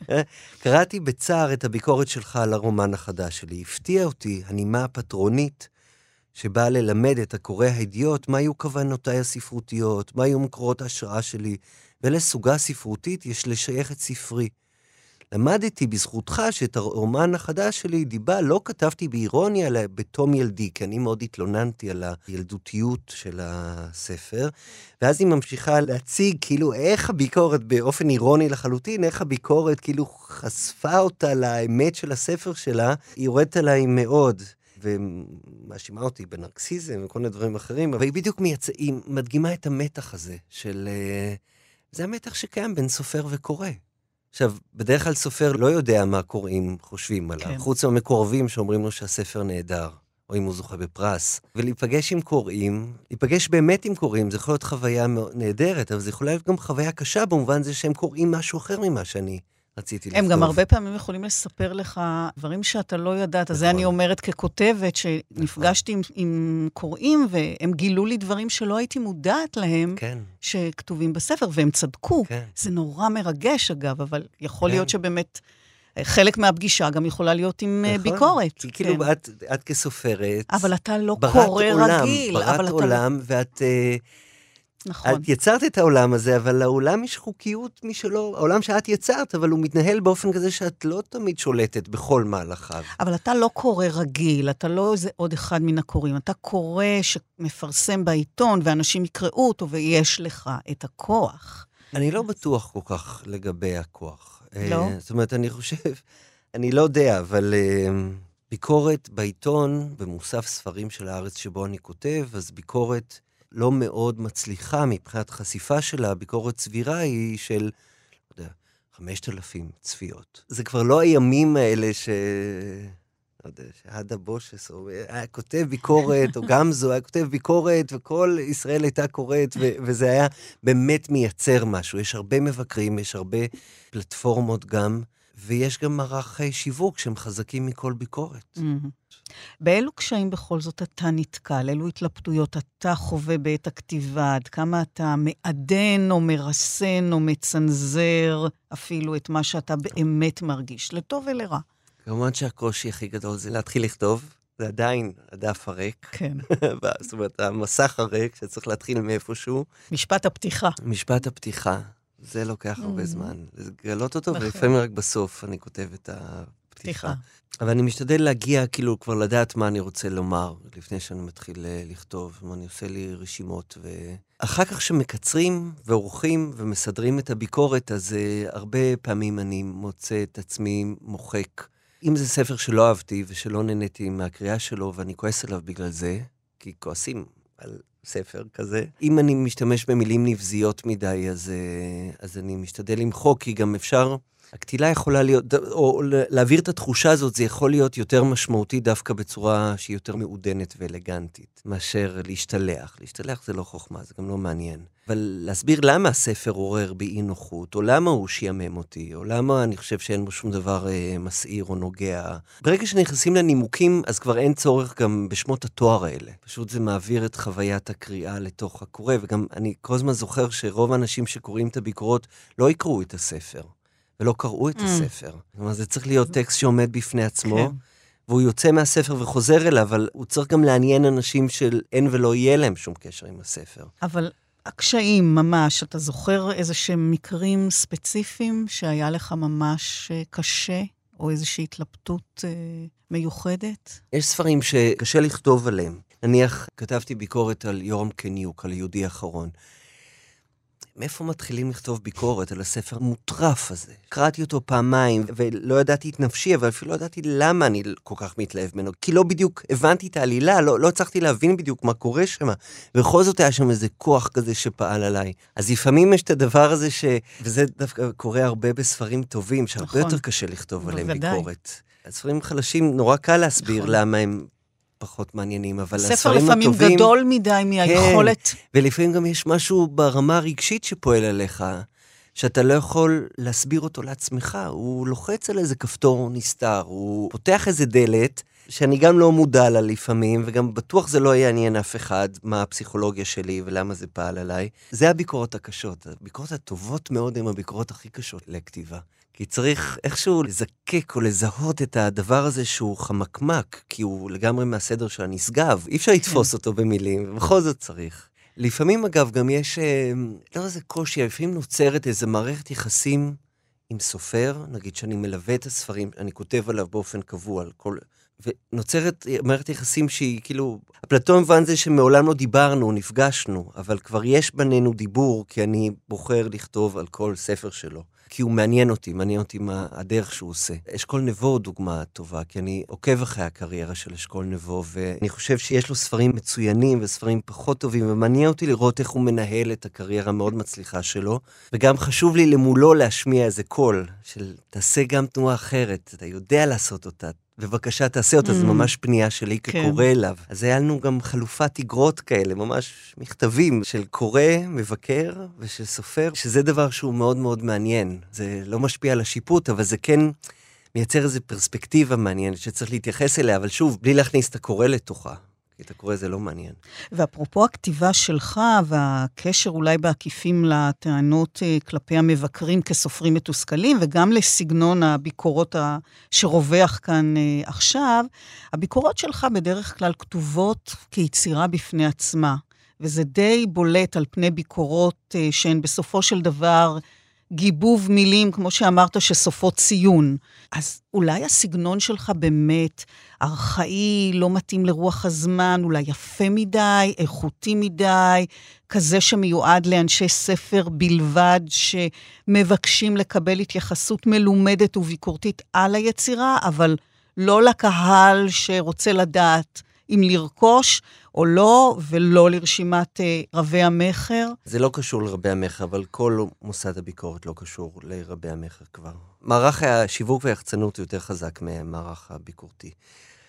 קראתי בצער את הביקורת שלך על הרומן החדש שלי. הפתיע אותי הנימה הפטרונית שבאה ללמד את הקורא הידיעות מה היו כוונותיי הספרותיות, מה היו מקורות ההשראה שלי, ולסוגה ספרותית יש לשייך את ספרי. למדתי בזכותך שאת הרומן החדש שלי, דיבה, לא כתבתי באירוניה, אלא בתום ילדי, כי אני מאוד התלוננתי על הילדותיות של הספר, ואז היא ממשיכה להציג כאילו איך הביקורת באופן אירוני לחלוטין, איך הביקורת כאילו חשפה אותה לאמת של הספר שלה, היא יורדת עליי מאוד, ומאשימה אותי בנרקסיזם וכל מיני דברים אחרים, אבל היא בדיוק היא מדגימה את המתח הזה, זה המתח שקיים בין סופר וקורא. עכשיו, בדרך כלל סופר לא יודע מה קוראים חושבים עליו, חוץ מהמקורבים שאומרים לו שהספר נהדר, או אם הוא זוכה בפרס. ולהיפגש עם קוראים, להיפגש באמת עם קוראים, זה יכול להיות חוויה נהדרת, אבל זה יכול להיות גם חוויה קשה, במובן זה שהם קוראים משהו אחר ממה שאני רציתי לכתוב. הם גם הרבה פעמים יכולים לספר לך דברים שאתה לא ידעת, אז זה אני אומרת ככותבת, שנפגשתי עם קוראים, והם גילו לי דברים שלא הייתי מודעת להם, שכתובים בספר, והם צדקו. זה נורא מרגש אגב, אבל יכול להיות שבאמת, חלק מהפגישה גם יכולה להיות עם ביקורת. כאילו את כסופרת, אבל אתה לא קורא רגיל. ברת עולם, ואת... נכון. את יצרת את העולם הזה, אבל לעולם יש חוקיות משלו, העולם שאת יצרת, אבל הוא מתנהל באופן כזה שאת לא תמיד שולטת בכל מהלכיו. אבל אתה לא קורא רגיל, אתה לא איזה עוד אחד מן הקוראים, אתה קורא שמפרסם בעיתון, ואנשים יקראו אותו, ויש לך את הכוח. אני לא בטוח כל כך לגבי הכוח. לא? זאת אומרת, אני חושב, אני לא יודע, אבל ביקורת בעיתון, במוסף ספרים של הארץ שבו אני כותב, אז ביקורת לא מאוד מצליחה מבחינת חשיפה שלה, ביקורת סבירה היא של, לא יודע, 5,000 צפיות. זה כבר לא הימים האלה לא יודע, שהדה בושס, או היה כותב ביקורת, או גם זו, היה כותב ביקורת, וכל ישראל הייתה קוראת, וזה היה באמת מייצר משהו. יש הרבה מבקרים, יש הרבה פלטפורמות גם, ויש גם מערך שיווק שהם חזקים מכל ביקורת. באילו קשיים בכל זאת אתה נתקל? אילו התלבטויות אתה חווה בעת הכתיבה? עד כמה אתה מעדן או מרסן או מצנזר אפילו את מה שאתה באמת מרגיש, לטוב ולרע? כמובן שהקושי הכי גדול זה להתחיל לכתוב, זה עדיין הדף הריק. כן. זאת אומרת, המסך הריק שצריך להתחיל מאיפשהו. משפט הפתיחה. משפט הפתיחה, זה לוקח הרבה זמן. לגלות אותו, ולפעמים רק בסוף אני כותב את הפתיחה. אבל אני משתדל להגיע, כאילו, כבר לדעת מה אני רוצה לומר, לפני שאני מתחיל לכתוב, אני עושה לי רשימות, ואחר כך שמקצרים ועורכים ומסדרים את הביקורת, אז הרבה פעמים אני מוצא את עצמי מוחק. אם זה ספר שלא אהבתי ושלא נהניתי מהקריאה שלו, ואני כועס עליו בגלל זה, כי כועסים על ספר כזה. אם אני משתמש במילים נבזיות מדי, אז אני משתדל למחוק, כי גם אפשר, הכתילה יכולה להיות, או להעביר את התחושה הזאת, זה יכול להיות יותר משמעותי דווקא בצורה שהיא יותר מעודנת ואלגנטית, מאשר להשתלח. להשתלח זה לא חוכמה, זה גם לא מעניין. אבל להסביר למה הספר עורר באי נוחות, או למה הוא שיאמם אותי, או למה אני חושב שאין בו שום דבר מסעיר או נוגע. ברגע שנכנסים לנימוקים, אז כבר אין צורך גם בשמות התואר האלה. פשוט זה מעביר את חוויית הקריאה לתוך הקורא, וגם אני כל הזמן זוכר שרוב האנשים שקוראים את הביקורות לא יקראו את הספר, ולא קראו את הספר. זאת אומרת, זה צריך להיות טקסט שעומד בפני עצמו, והוא יוצא מהספר וחוזר אליו, אבל הוא צריך גם לעניין אנשים של אין ולא יהיה להם שום קשר עם הספר. אבל הקשיים ממש, אתה זוכר איזשהם מקרים ספציפיים שהיה לך ממש קשה, או איזושהי התלבטות מיוחדת? יש ספרים שקשה לכתוב עליהם. נניח, כתבתי ביקורת על יורם קניוק, על יהודי האחרון. מאיפה מתחילים לכתוב ביקורת על הספר המוטרף הזה? קראתי אותו פעמיים, ולא ידעתי את נפשי, אבל אפילו לא ידעתי למה אני כל כך מתלהב ממנו, כי לא בדיוק הבנתי את העלילה, לא הצלחתי להבין בדיוק מה קורה שם, ובכל זאת היה שם איזה כוח כזה שפעל עליי. אז לפעמים יש את הדבר הזה וזה דווקא קורה הרבה בספרים טובים, שהרבה יותר קשה לכתוב עליהם ביקורת. הספרים חלשים נורא קל להסביר למה הם פחות מעניינים, אבל הספרים הטובים... ספר לפעמים גדול מדי מהיכולת. כן, ולפעמים גם יש משהו ברמה הרגשית שפועל עליך, שאתה לא יכול להסביר אותו לעצמך, הוא לוחץ על איזה כפתור נסתר, הוא פותח איזה דלת, שאני גם לא מודע לה לפעמים, וגם בטוח זה לא יעניין אף אחד, מה הפסיכולוגיה שלי ולמה זה פעל עליי. זה הביקורות הקשות. הביקורות הטובות מאוד הן הביקורות הכי קשות לכתיבה. כי צריך איכשהו לזקק או לזהות את הדבר הזה שהוא חמקמק, כי הוא לגמרי מהסדר של הנשגב. אי אפשר לתפוס אותו במילים, ובכל זאת צריך. לפעמים אגב גם יש, לא איזה קושי, לפעמים נוצרת איזו מערכת יחסים עם סופר, נגיד שאני מלווה את הספרים, אני כותב עליו באופן קבוע על כל... ונוצרת מערכת יחסים שהיא כאילו, אפלטון מבן זה שמעולם לא דיברנו, נפגשנו, אבל כבר יש בינינו דיבור, כי אני בוחר לכתוב על כל ספר שלו. כי הוא מעניין אותי מה הדרך שהוא עושה. אשכול נבו דוגמה טובה, כי אני עוקב אחרי הקריירה של אשכול נבו, ואני חושב שיש לו ספרים מצוינים וספרים פחות טובים, ומעניין אותי לראות איך הוא מנהל את הקריירה המאוד מצליחה שלו, וגם חשוב לי למולו להשמיע איזה קול, של תעשה גם תנועה אחרת, אתה יודע לעשות אותה, בבקשה תעשה אותה, זה ממש פנייה שלי כקורא אליו. אז היה לנו גם חלופת אגרות כאלה, ממש מכתבים של קורא, מבקר ושל סופר, שזה דבר שהוא מאוד מאוד מעניין. זה לא משפיע על השיפוט, אבל זה כן מייצר איזו פרספקטיבה מעניינת שצריך להתייחס אליה, אבל שוב, בלי להכניס את הקורא לתוכה. כי את הקורא זה לא מעניין. ואפרופו הכתיבה שלך, והקשר אולי בעקיפים לטענות כלפי המבקרים כסופרים מתוסכלים, וגם לסגנון הביקורות שרווח כאן עכשיו, הביקורות שלך בדרך כלל כתובות כיצירה בפני עצמה, וזה די בולט על פני ביקורות שהן בסופו של דבר גיבוב מילים, כמו שאמרת, שסופות ציון. אז אולי הסגנון שלך באמת ארכאי, לא מתאים לרוח הזמן, אולי יפה מדי, איכותי מדי, כזה שמיועד לאנשי ספר בלבד, שמבקשים לקבל התייחסות מלומדת וביקורתית על היצירה, אבל לא לקהל שרוצה לדעת אם לרכוש או לא, ולא לרשימת רבי המחר. זה לא קשור לרבי המחר, אבל כל מוסד הביקורת לא קשור לרבי המחר כבר. מערך השיווק והיחצנות הוא יותר חזק מהמערך הביקורתי.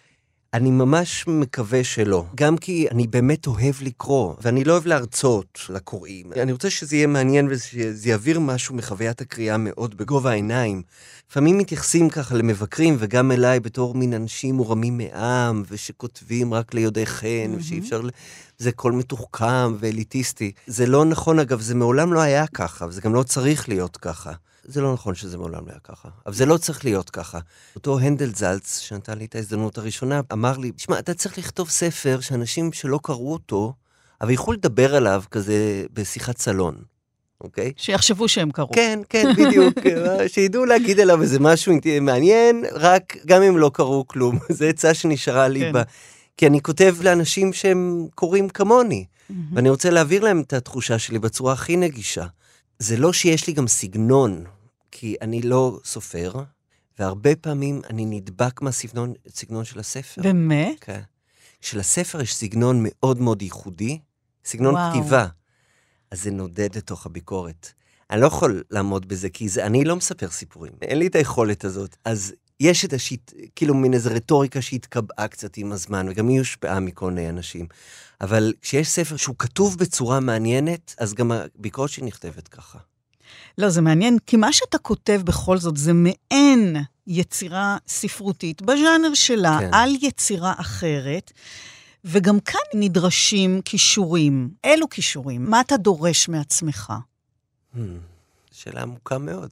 אני ממש מקווה שלא. גם כי אני באמת אוהב לקרוא, ואני לא אוהב להרצות לקוראים. אני רוצה שזה יהיה מעניין ושזה יעביר משהו מחוויית הקריאה מאוד בגובה העיניים. לפעמים מתייחסים ככה למבקרים, וגם אליי בתור מין אנשים מורמים מעם, ושכותבים רק ליודעי חן, ושאי אפשר... זה כל מתוחכם ואליטיסטי. זה לא נכון, אגב, זה מעולם לא היה ככה, וזה גם לא צריך להיות ככה. זה לא נכון שזה מעולם לא היה ככה, אבל זה לא צריך להיות ככה. אותו הנדל זלץ, שנתן לי את ההזדמנות הראשונה, אמר לי, תשמע, אתה צריך לכתוב ספר שאנשים שלא קראו אותו, אבל יכולו לדבר עליו כזה בשיחת סלון, אוקיי? שיחשבו שהם קראו. כן, כן, בדיוק. שידעו להגיד עליו איזה משהו מעניין, רק גם אם לא קראו כלום. זה עצה שנשארה לי בה. כי אני כותב לאנשים שהם קוראים כמוני, ואני רוצה להעביר להם את התחושה שלי בצורה הכי נגישה. זה לא שיש לי גם סגנון, כי אני לא סופר, והרבה פעמים אני נדבק מהסגנון של הספר. באמת? כן. שלספר יש סגנון מאוד מאוד ייחודי, סגנון כתיבה. אז זה נודד לתוך הביקורת. אני לא יכול לעמוד בזה, כי אני לא מספר סיפורים. אין לי את היכולת הזאת. אז יש את כאילו מין איזו רטוריקה שהתקבעה קצת עם הזמן, וגם היא הושפעה מכל מיני אנשים. אבל כשיש ספר שהוא כתוב בצורה מעניינת, אז גם הביקורת שהיא נכתבת ככה. לא, זה מעניין, כי מה שאתה כותב בכל זאת, זה מעין יצירה ספרותית, בז'אנר שלה, כן. על יצירה אחרת, וגם כאן נדרשים כישורים. אילו כישורים? מה אתה דורש מעצמך? שאלה עמוקה מאוד.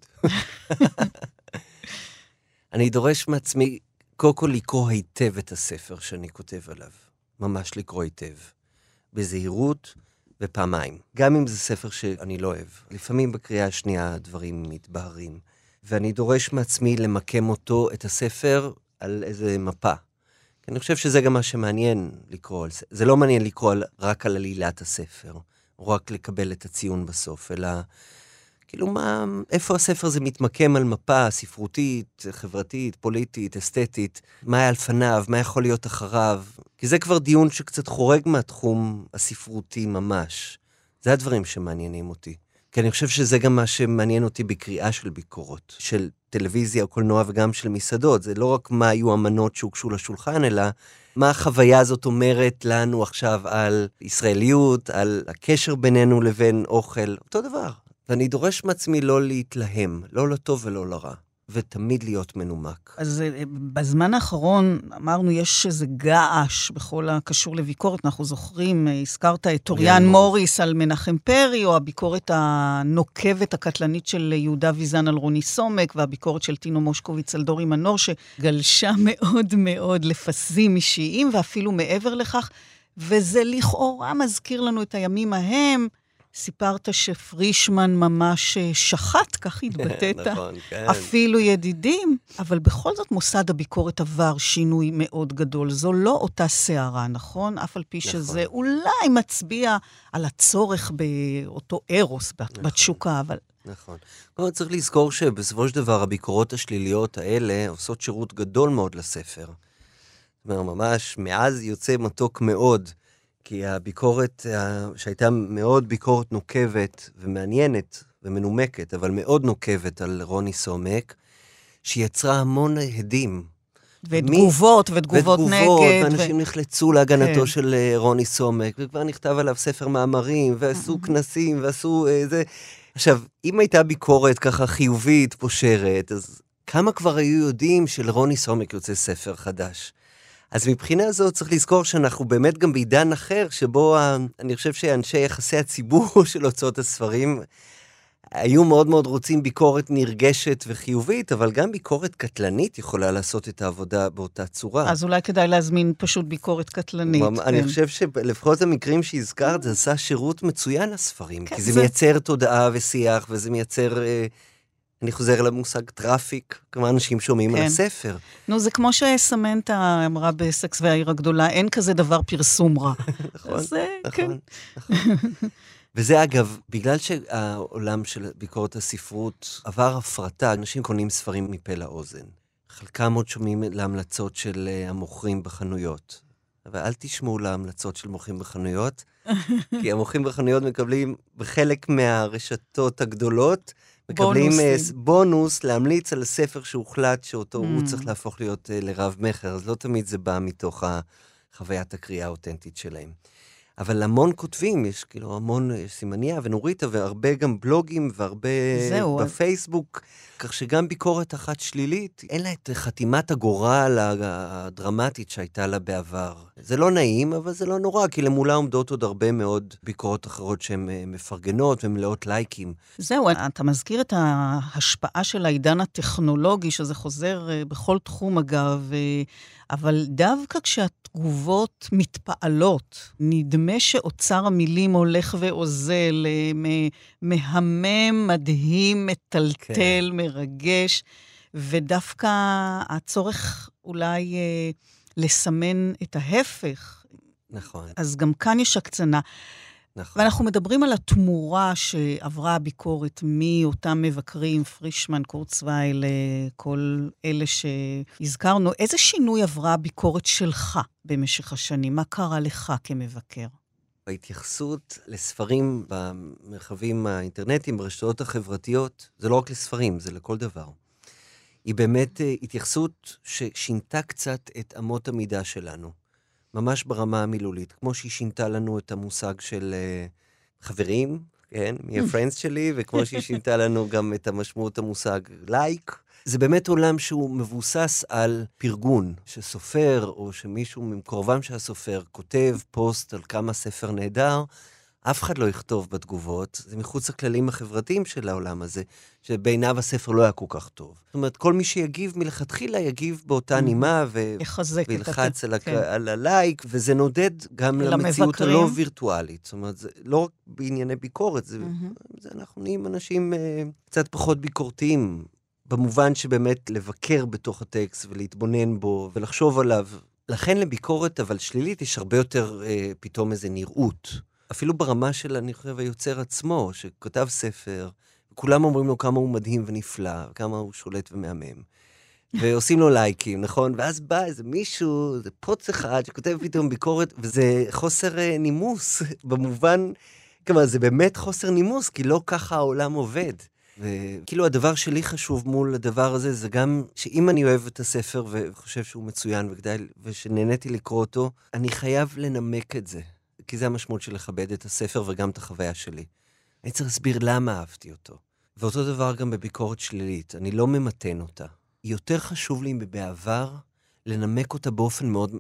אני דורש מעצמי, קודם כל לקרוא היטב את הספר שאני כותב עליו. ממש לקרוא היטב. בזהירות ופעמיים. גם אם זה ספר שאני לא אוהב. לפעמים בקריאה השנייה דברים מתבהרים. ואני דורש מעצמי למקם אותו, את הספר, על איזה מפה. כי אני חושב שזה גם מה שמעניין לקרוא על זה. זה לא מעניין לקרוא רק על עלילת הספר, או רק לקבל את הציון בסוף, אלא כאילו איפה הספר זה מתמקם על מפה ספרותית, חברתית, פוליטית, אסתטית, מה היה על פניו, מה יכול להיות אחריו. כי זה כבר דיון שקצת חורג מהתחום הספרותי ממש. זה הדברים שמעניינים אותי. כי אני חושב שזה גם מה שמעניין אותי בקריאה של ביקורות, של טלוויזיה או קולנוע וגם של מסעדות. זה לא רק מה היו המנות שהוגשו לשולחן, אלא מה החוויה הזאת אומרת לנו עכשיו על ישראליות, על הקשר בינינו לבין אוכל, אותו דבר. ואני דורש מעצמי לא להתלהם, לא לטוב ולא לרע, ותמיד להיות מנומק. אז בזמן האחרון, אמרנו, יש איזה געש בכל הקשור לביקורת, אנחנו זוכרים, הזכרת את אוריאן מוריס על מנחם פרי, או הביקורת הנוקבת הקטלנית של יהודה ויזן על רוני סומק, והביקורת של טינו מושקוביץ על דורי מנור, שגלשה מאוד מאוד לפסים אישיים, ואפילו מעבר לכך, וזה לכאורה מזכיר לנו את הימים ההם, סיפרת שפרישמן ממש שחט, כך התבטאת, נכון, כן. אפילו ידידים, אבל בכל זאת מוסד הביקורת עבר שינוי מאוד גדול. זו לא אותה שערה, נכון? אף על פי שזה אולי מצביע על הצורך באותו ארוס, בתשוקה, אבל... נכון. צריך לזכור שבסופו של דבר הביקורות השליליות האלה עושות שירות גדול מאוד לספר. זאת אומרת, ממש מאז יוצא מתוק מאוד, כי הביקורת שהייתה מאוד ביקורת נוקבת ומעניינת ומנומקת, אבל מאוד נוקבת על רוני סומק, שיצרה המון הדים. ותגובות נגד. ואנשים נחלצו להגנתו של רוני סומק, וכבר נכתב עליו ספר מאמרים, ועשו כנסים, ועשו זה. עכשיו, אם הייתה ביקורת ככה חיובית, פושרת, אז כמה כבר היו יודעים שלרוני סומק יוצא ספר חדש? אז מבחינה זו צריך לזכור שאנחנו באמת גם בעידן אחר, שבו אני חושב שאנשי יחסי הציבור של הוצאות הספרים, היו מאוד מאוד רוצים ביקורת נרגשת וחיובית, אבל גם ביקורת קטלנית יכולה לעשות את העבודה באותה צורה. אז אולי כדאי להזמין פשוט ביקורת קטלנית. אני חושב שלפחות המקרים שהזכרת, זה עשה שירות מצוין לספרים, כי זה מייצר תודעה ושיח, וזה מייצר... אני חוזר למושג טראפיק, כמה אנשים שומעים על הספר. נו, זה כמו שסמנטה אמרה בסקס והעיר הגדולה, אין כזה דבר פרסום רע. נכון, נכון. וזה אגב, בגלל שהעולם של ביקורת הספרות עבר הפרטה, אנשים קונים ספרים מפה לאוזן. חלקם עוד שומעים להמלצות של המוכרים בחנויות. אבל אל תשמעו להמלצות של מוכרים בחנויות, כי המוכרים בחנויות מקבלים בחלק מהרשתות הגדולות, מקבלים בונוס להמליץ על ספר שהוחלט שאותו הוא צריך להפוך להיות לרב מחר, אז לא תמיד זה בא מתוך חוויית הקריאה האותנטית שלהם. אבל המון כותבים, יש כאילו המון סימניה ונוריתה, והרבה גם בלוגים, והרבה בפייסבוק, כך שגם ביקורת אחת שלילית, אין לה את חתימת הגורל הדרמטית שהייתה לה בעבר. זה לא נעים, אבל זה לא נורא, כי למולה עומדות עוד הרבה מאוד ביקורות אחרות שהן מפרגנות ומלאות לייקים. זהו, אתה מזכיר את ההשפעה של העידן הטכנולוגי, שזה חוזר בכל תחום אגב, אבל דווקא כשהתגובות מתפעלות, נדמה שאוצר המילים הולך ועוזל, מהמם, מדהים, מטלטל, מרגש, ודווקא הצורך אולי לסמן את ההפך. נכון. אז גם כאן יש הקצנה. נכון. ואנחנו מדברים על התמורה שעברה הביקורת מאותם מבקרים, פרישמן, קורצווייל, כל אלה שהזכרנו. איזה שינוי עברה הביקורת שלך במשך השנים? מה קרה לך כמבקר? בהתייחסות לספרים במרחבים האינטרנטיים, ברשתות החברתיות, זה לא רק לספרים, זה לכל דבר. היא באמת התייחסות ששינתה קצת את אמות המידה שלנו. ממש ברמה המילולית, כמו שהיא שינתה לנו את המושג של חברים, כן, מי הפרנדס שלי, וכמו שהיא שינתה לנו גם את המשמעות המושג לייק. זה באמת עולם שהוא מבוסס על פרגון, שסופר, או שמישהו מקורבם שהסופר כותב פוסט על כמה ספר נהדר, אף אחד לא יכתוב בתגובות, זה מחוץ לכללים החברתיים של העולם הזה, שבעיניו הספר לא היה כל כך טוב. זאת אומרת, כל מי שיגיב מלכתחילה יגיב באותה נימה, וילחץ על הלייק, וזה נודד גם למציאות הלא וירטואלית. זאת אומרת, זה לא רק בענייני ביקורת, זה אנחנו נהיים אנשים קצת פחות ביקורתיים, במובן שבאמת לבקר בתוך הטקסט, ולהתבונן בו, ולחשוב עליו. לכן לביקורת, אבל שלילית, יש הרבה יותר פתאום איזה נראות. אפילו ברמה של, אני חושב, היוצר עצמו, שכותב ספר, כולם אומרים לו כמה הוא מדהים ונפלא, כמה הוא שולט ומהמם. ועושים לו לייקים, נכון? ואז בא איזה מישהו, איזה פוץ אחד, שכותב פתאום ביקורת, וזה חוסר נימוס, במובן, כלומר, זה באמת חוסר נימוס, כי לא ככה העולם עובד. וכאילו הדבר שלי חשוב מול הדבר הזה, זה גם שאם אני אוהב את הספר, וחושב שהוא מצוין וכדאי, ושנהניתי לקרוא אותו, אני חייב לנמק את זה. כי זה המשמעות של לכבד את הספר וגם את החוויה שלי. אני צריך להסביר למה אהבתי אותו. ואותו דבר גם בביקורת שלילית. אני לא ממתן אותה. יותר חשוב לי בעבר לנמק אותה באופן מאוד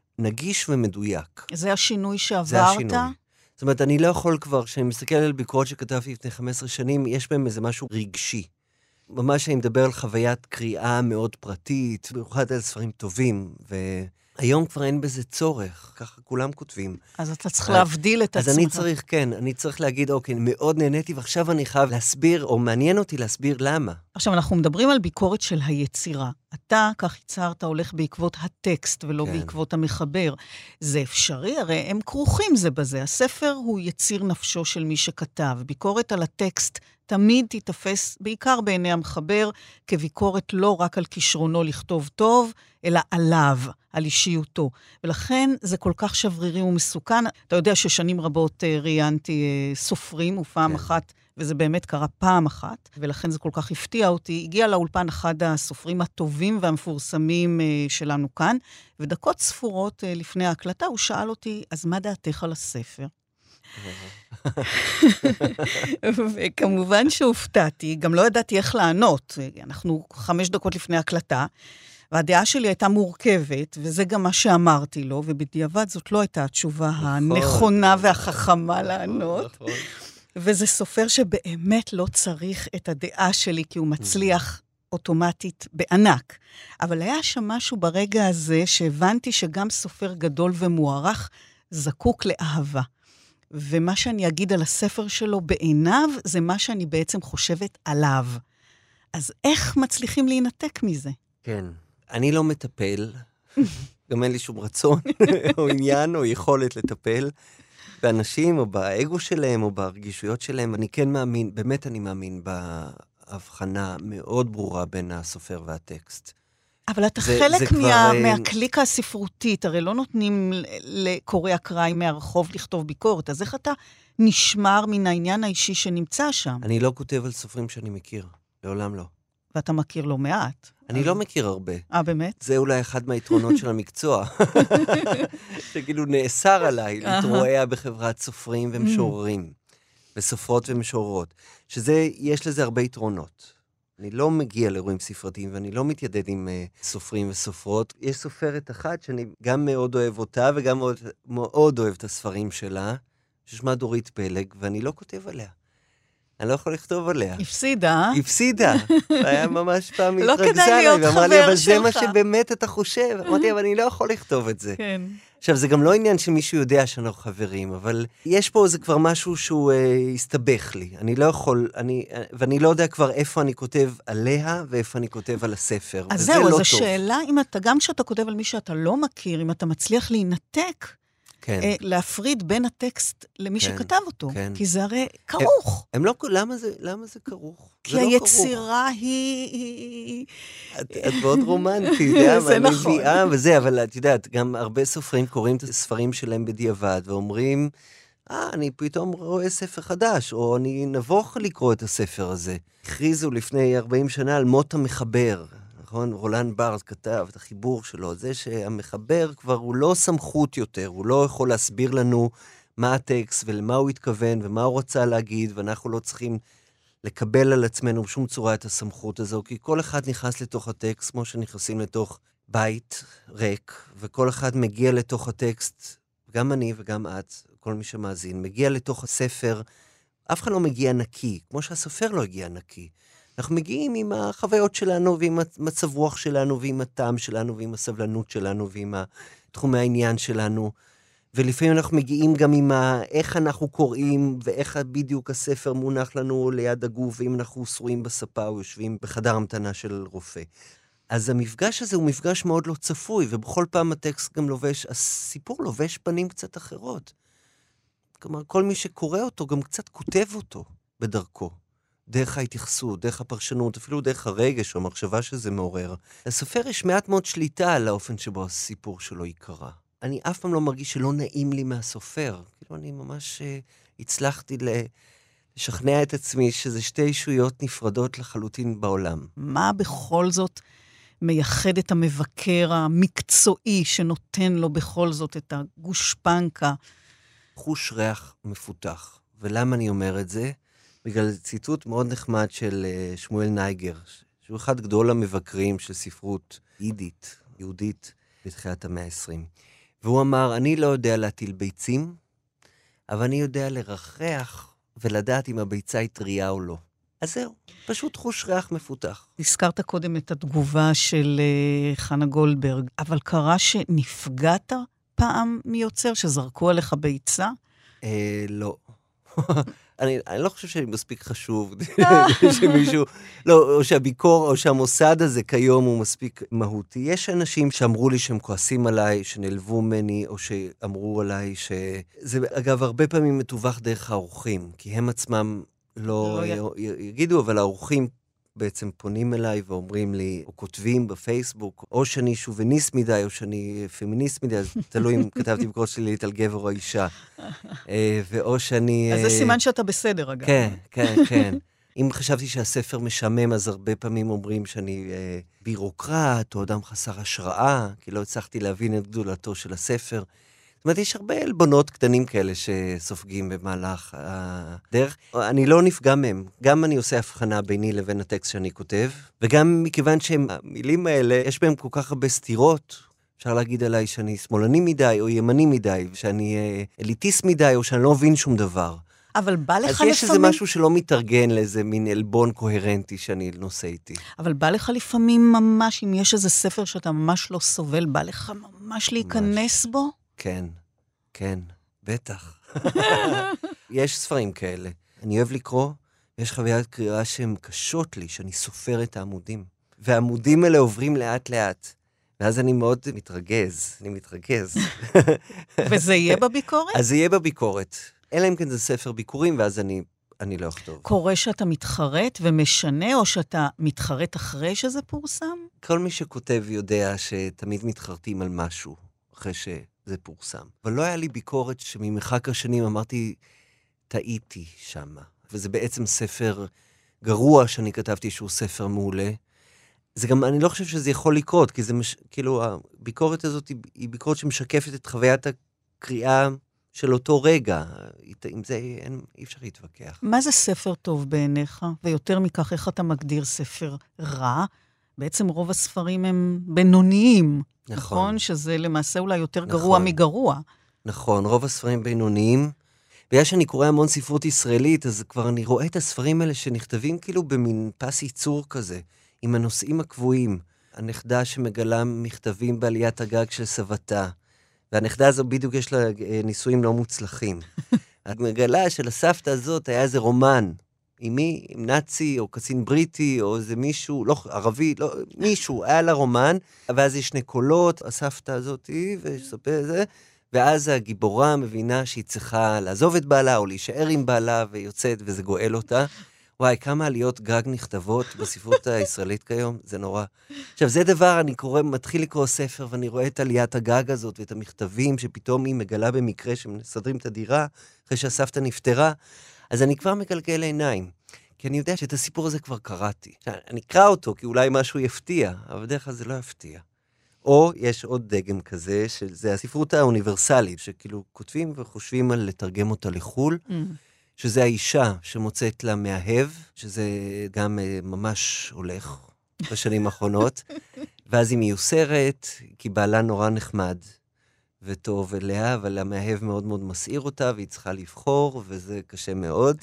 נגיש ומדויק. זה השינוי שעברת? זה השינוי. זאת אומרת, אני לא יכול כבר, כשאני מסתכל על ביקורת שכתבתי לפני 15 שנים, יש בהם איזה משהו רגשי. ממש אני מדבר על חוויית קריאה מאוד פרטית, במיוחד על ספרים טובים, היום כבר אין בזה צורך, ככה כולם כותבים. אז אתה צריך להבדיל את עצמך. אז אני צריך, כן, אני צריך להגיד, אוקיי, מאוד נהניתי, ועכשיו אני חייב להסביר, או מעניין אותי להסביר למה. עכשיו, אנחנו מדברים על ביקורת של היצירה. אתה, כך יצרת, הולך בעקבות הטקסט, ולא כן. בעקבות המחבר. זה אפשרי, הרי הם כרוכים זה בזה. הספר הוא יציר נפשו של מי שכתב. ביקורת על הטקסט תמיד תתפס, בעיקר בעיני המחבר, כביקורת לא רק על כישרונו לכתוב טוב, אלא עליו, על אישיותו. ולכן זה כל כך שברירי ומסוכן. אתה יודע ששנים רבות ראיינתי סופרים, ופעם אחת, וזה באמת קרה פעם אחת, ולכן זה כל כך הפתיע אותי. הגיע לאולפן אחד הסופרים הטובים והמפורסמים שלנו כאן, ודקות ספורות לפני ההקלטה, הוא שאל אותי, אז מה דעתך על הספר? וכמובן שהופתעתי, גם לא ידעתי איך לענות. אנחנו 5 דקות לפני הקלטה, והדעה שלי הייתה מורכבת, וזה גם מה שאמרתי לו, ובדיעבד זאת לא הייתה התשובה הנכונה והחכמה לענות. וזה סופר שבאמת לא צריך את הדעה שלי, כי הוא מצליח אוטומטית בענק. אבל היה שם משהו ברגע הזה, שהבנתי שגם סופר גדול ומוערך, זקוק לאהבה. ומה שאני אגיד על הספר שלו בעיניו, זה מה שאני בעצם חושבת עליו. אז איך מצליחים להינתק מזה? כן, אני לא מטפל, גם אין לי שום רצון, או עניין, או יכולת לטפל באנשים, או באגו שלהם, או ברגישויות שלהם. אני כן מאמין, באמת אני מאמין בהבחנה מאוד ברורה בין הסופר והטקסט. אבל אתה חלק מהקליקה הספרותית, הרי לא נותנים לקורא אקראי מהרחוב לכתוב ביקורת, אז איך אתה נשמר מן העניין האישי שנמצא שם? אני לא כותב על סופרים שאני מכיר, לעולם לא. ואתה מכיר לא מעט. אני לא מכיר הרבה. באמת? זה אולי אחד מהיתרונות של המקצוע. שכאילו נאסר עליי להתרועע בחברת סופרים ומשוררים, וסופרות ומשוררות, יש לזה הרבה יתרונות. אני לא מגיע לאירועים ספרתיים, ואני לא מתיידד עם סופרים וסופרות. יש סופרת אחת שאני גם מאוד אוהב אותה, וגם מאוד אוהב את הספרים שלה, ששמה דורית פלג, ואני לא כותב עליה. אני לא יכול לכתוב עליה. הפסידה. הפסידה. היה ממש פעם לא התרכזה כדאי להיות עליי, ואמרה לי, חבר אבל זה מה שלך. שבאמת אתה חושב. אמרתי, אבל אני לא יכול לכתוב את זה. כן. עכשיו, זה גם לא עניין שמישהו יודע שאנחנו חברים, אבל יש פה זה כבר משהו שהוא הסתבך לי. אני לא יכול, ואני לא יודע כבר איפה אני כותב עליה, ואיפה אני כותב על הספר. אז וזה זהו, לא אז טוב. השאלה, אם אתה, גם כשאתה כותב על מי שאתה לא מכיר, אם אתה מצליח להינתק, כן. להפריד בין הטקסט למי כן, שכתב אותו. כן. כי זה הרי כרוך. הם לא, למה זה כרוך? כי זה לא היצירה היא... את מאוד רומנטית, זה נכון. נביאה וזה, אבל את יודעת, גם הרבה סופרים קוראים את הספרים שלהם בדיעבד, ואומרים, אני פתאום רואה ספר חדש, או אני נבוך לקרוא את הספר הזה. הכריזו לפני 40 שנה על מות המחבר, נכון? רולן ברס כתב את החיבור שלו, זה שהמחבר כבר הוא לא סמכות יותר, הוא לא יכול להסביר לנו מה הטקסט ולמה הוא התכוון ומה הוא רוצה להגיד, ואנחנו לא צריכים לקבל על עצמנו בשום צורה את הסמכות הזו, כי כל אחד נכנס לתוך הטקסט, כמו שנכנסים לתוך בית ריק, וכל אחד מגיע לתוך הטקסט, גם אני וגם את, כל מי שמאזין, מגיע לתוך הספר, אף אחד לא מגיע נקי, כמו שהסופר לא הגיע נקי. אנחנו מגיעים עם החוויות שלנו, ועם המצב רוח שלנו, ועם הטעם שלנו, ועם הסבלנות שלנו, ועם תחומי העניין שלנו, ולפעמים אנחנו מגיעים גם עם איך אנחנו קוראים, ואיך בדיוק הספר מונח לנו ליד הגוף, ואם אנחנו שרועים בספה או יושבים בחדר המתנה של רופא. אז המפגש הזה הוא מפגש מאוד לא צפוי, ובכל פעם הטקסט גם לובש, הסיפור לובש פנים קצת אחרות. כלומר, כל מי שקורא אותו גם קצת כותב אותו בדרכו. דרך ההתייחסות, דרך הפרשנות, אפילו דרך הרגש או המחשבה שזה מעורר. לסופר יש מעט מאוד שליטה על האופן שבו הסיפור שלו יקרה. אני אף פעם לא מרגיש שלא נעים לי מהסופר. כאילו אני ממש הצלחתי לשכנע את עצמי שזה שתי ישויות נפרדות לחלוטין בעולם. מה בכל זאת מייחד את המבקר המקצועי שנותן לו בכל זאת את הגושפנקה? חוש ריח מפותח. ולמה אני אומר את זה? בגלל ציטוט מאוד נחמד של שמואל נייגר, שהוא אחד גדול המבקרים של ספרות יידית, יהודית, בתחילת המאה ה-20. והוא אמר, אני לא יודע להטיל ביצים, אבל אני יודע לרחח ולדעת אם הביצה היא טריה או לא. אז זהו, פשוט חוש ריח מפותח. הזכרת קודם את התגובה של חנה גולדברג, אבל קרה שנפגעת פעם מיוצר, שזרקו עליך ביצה? לא. אני לא חושב שאני מספיק חשוב, שמישהו, לא, או שהביקור, או שהמוסד הזה כיום הוא מספיק מהותי. יש אנשים שאמרו לי שהם כועסים עליי, שנלבו ממני, או שאמרו עליי זה, אגב, הרבה פעמים מתווך דרך האורחים, כי הם עצמם לא יגידו, אבל האורחים בעצם פונים אליי ואומרים לי, או כותבים בפייסבוק, או שאני שוביניסט מדי, או שאני פמיניסט מדי, אז תלוי אם כתבתי בקורס שלי על גבר או אישה. ואו שאני... אז זה סימן שאתה בסדר, אגב. כן, כן, כן. אם חשבתי שהספר משמם, אז הרבה פעמים אומרים שאני בירוקרט, או אדם חסר השראה, כי לא הצלחתי להבין את גדולתו של הספר. זאת אומרת, יש הרבה אלבונות קטנים כאלה שסופגים במהלך הדרך. אני לא נפגע מהם. גם אני עושה הבחנה ביני לבין הטקסט שאני כותב, וגם מכיוון שהמילים האלה, יש בהם כל כך הרבה סתירות, אפשר להגיד עליי שאני שמאלני מדי, או ימני מדי, שאני אליטיסט מדי, או שאני לא מבין שום דבר. אבל בא לך לפעמים... אז יש איזה משהו שלא מתארגן לאיזה מין אלבון קוהרנטי שאני נושא איתי. אבל בא לך לפעמים ממש, אם יש איזה ספר שאתה ממש לא סובל, בא לך ממש להיכנס בו? כן, כן, בטח. יש ספרים כאלה. אני אוהב לקרוא, יש חוויית קריאה שהן קשות לי, שאני סופר את העמודים. והעמודים האלה עוברים לאט לאט. ואז אני מאוד מתרגז. וזה יהיה בביקורת? אז זה יהיה בביקורת. אלא אם כן זה ספר ביקורים, ואז אני אני לא אכתוב. קורה שאתה מתחרט ומשנה, או שאתה מתחרט אחרי שזה פורסם? כל מי שכותב יודע שתמיד מתחרטים על משהו אחרי שזה פורסם. אבל לא היה לי ביקורת שממרחק השנים אמרתי, טעיתי שמה. וזה בעצם ספר גרוע שאני כתבתי שהוא ספר מעולה. זה גם, אני לא חושב שזה יכול לקרות, כי זה כאילו, הביקורת הזאת היא ביקורת שמשקפת את חוויית הקריאה של אותו רגע. עם זה אי אפשר להתווכח. מה זה ספר טוב בעיניך? ויותר מכך, איך אתה מגדיר ספר רע? בעצם רוב הספרים הם בינוניים. נכון? שזה למעשה אולי יותר גרוע מגרוע. נכון, רוב הספרים בינוניים. בגלל שאני קורא המון ספרות ישראלית, אז כבר אני רואה את הספרים האלה שנכתבים כאילו במין פס ייצור כזה, עם הנושאים הקבועים. הנכדה שמגלה מכתבים בעליית הגג של סבתה, והנכדה הזו בדיוק יש לה ניסויים לא מוצלחים. המגלה של הסבתא הזאת היה איזה רומן, עם מי? עם נאצי, או קצין בריטי, או איזה מישהו, לא ערבי, לא, מישהו, היה לה רומן, ואז יש שני קולות, הסבתא הזאת, וספר זה, ואז הגיבורה מבינה שהיא צריכה לעזוב את בעלה, או להישאר עם בעלה, ויוצאת, וזה גואל אותה. וואי, כמה עליות גג נכתבות בספרות הישראלית כיום, זה נורא. עכשיו, זה דבר, אני מתחיל לקרוא ספר, ואני רואה את עליית הגג הזאת, ואת המכתבים, שפתאום היא מגלה במקרה, שמסדרים את הדירה, אחרי שהסבתא נפטרה, אז אני כבר מגלגל עיניים. כי אני יודע שאת הסיפור הזה כבר קראתי. אני אקרא אותו, כי אולי משהו יפתיע, אבל בדרך כלל זה לא יפתיע. או יש עוד דגם כזה, שזה הספרות האוניברסלית, שכאילו כותבים וחושבים על לתרגם אותה לחול, שזה האישה שמוצאת לה מאהב, שזה גם ממש הולך בשנים האחרונות, ואז היא מיוסרת, כי בעלה נורא נחמד וטוב אליה, אבל המאהב מאוד מאוד מסעיר אותה, והיא צריכה לבחור, וזה קשה מאוד.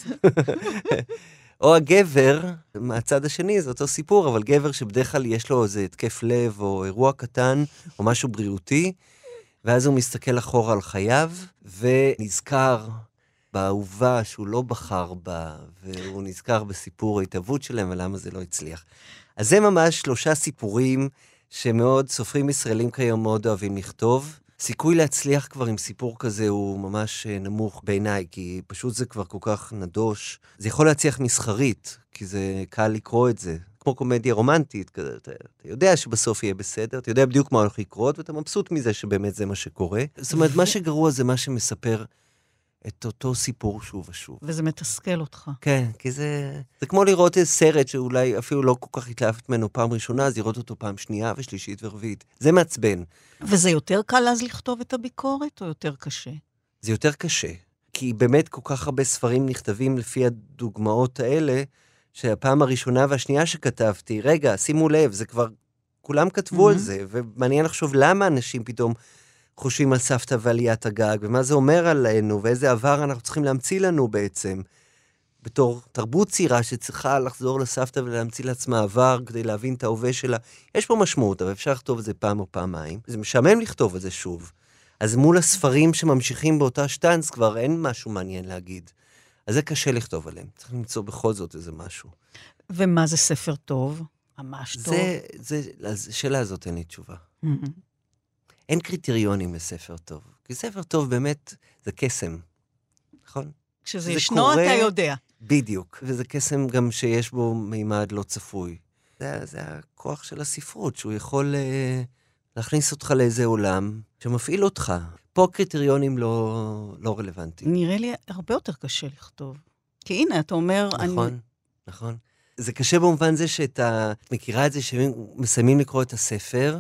או הגבר, מהצד השני, זה אותו סיפור, אבל גבר שבדרך כלל יש לו איזה התקף לב, או אירוע קטן, או משהו בריאותי, ואז הוא מסתכל אחורה על חייו, ונזכר באהובה שהוא לא בחר בה, והוא נזכר בסיפור ההתאהבות שלהם, ולמה זה לא הצליח. אז זה ממש 3 סיפורים, שמאוד סופרים ישראלים כיום מאוד אוהבים לכתוב. סיכוי להצליח כבר עם סיפור כזה הוא ממש נמוך בעיניי, כי פשוט זה כבר כל כך נדוש. זה יכול להצליח מסחרית, כי זה קל לקרוא את זה. כמו קומדיה רומנטית, אתה יודע שבסוף יהיה בסדר, אתה יודע בדיוק מה הולך לקרות, ואתה מבסוט מזה שבאמת זה מה שקורה. זאת אומרת, מה שגרוע זה מה שמספר את אותו סיפור שוב ושוב. וזה מתסכל אותך. כן, כי זה כמו לראות איזה סרט שאולי אפילו לא כל כך התלהבת ממנו פעם ראשונה, אז לראות אותו פעם שנייה ושלישית ורביעית. זה מעצבן. וזה יותר קל אז לכתוב את הביקורת, או יותר קשה? זה יותר קשה, כי באמת כל כך הרבה ספרים נכתבים לפי הדוגמאות האלה, שהפעם הראשונה והשנייה שכתבתי, רגע, שימו לב, זה כבר, כולם כתבו על זה, ומעניין לחשוב למה אנשים פתאום חושבים על סבתא ועליית הגג, ומה זה אומר עלינו, ואיזה עבר אנחנו צריכים להמציא לנו בעצם, בתור תרבות צעירה שצריכה לחזור לסבתא ולהמציא לעצמה עבר, כדי להבין את ההווה שלה. יש פה משמעות, אבל אפשר לכתוב את זה פעם או פעמיים. זה משעמם לכתוב את זה שוב. אז מול הספרים שממשיכים באותה שטנץ, כבר אין משהו מעניין להגיד. אז זה קשה לכתוב עליהם. צריך למצוא בכל זאת איזה משהו. ומה זה ספר טוב? ממש טוב. שאלה הזאת אין לי תשובה. אין קריטריונים לספר טוב. כי ספר טוב באמת זה קסם. נכון? כשזה ישנו אתה יודע. בדיוק. וזה קסם גם שיש בו מימד לא צפוי. זה הכוח של הספרות, שהוא יכול להכניס אותך לאיזה עולם שמפעיל אותך. פה קריטריונים לא רלוונטיים. נראה לי הרבה יותר קשה לכתוב. כי הנה, אתה אומר... נכון, נכון. זה קשה במובן זה שאתה מכירה את זה, שמסיימים לקרוא את הספר,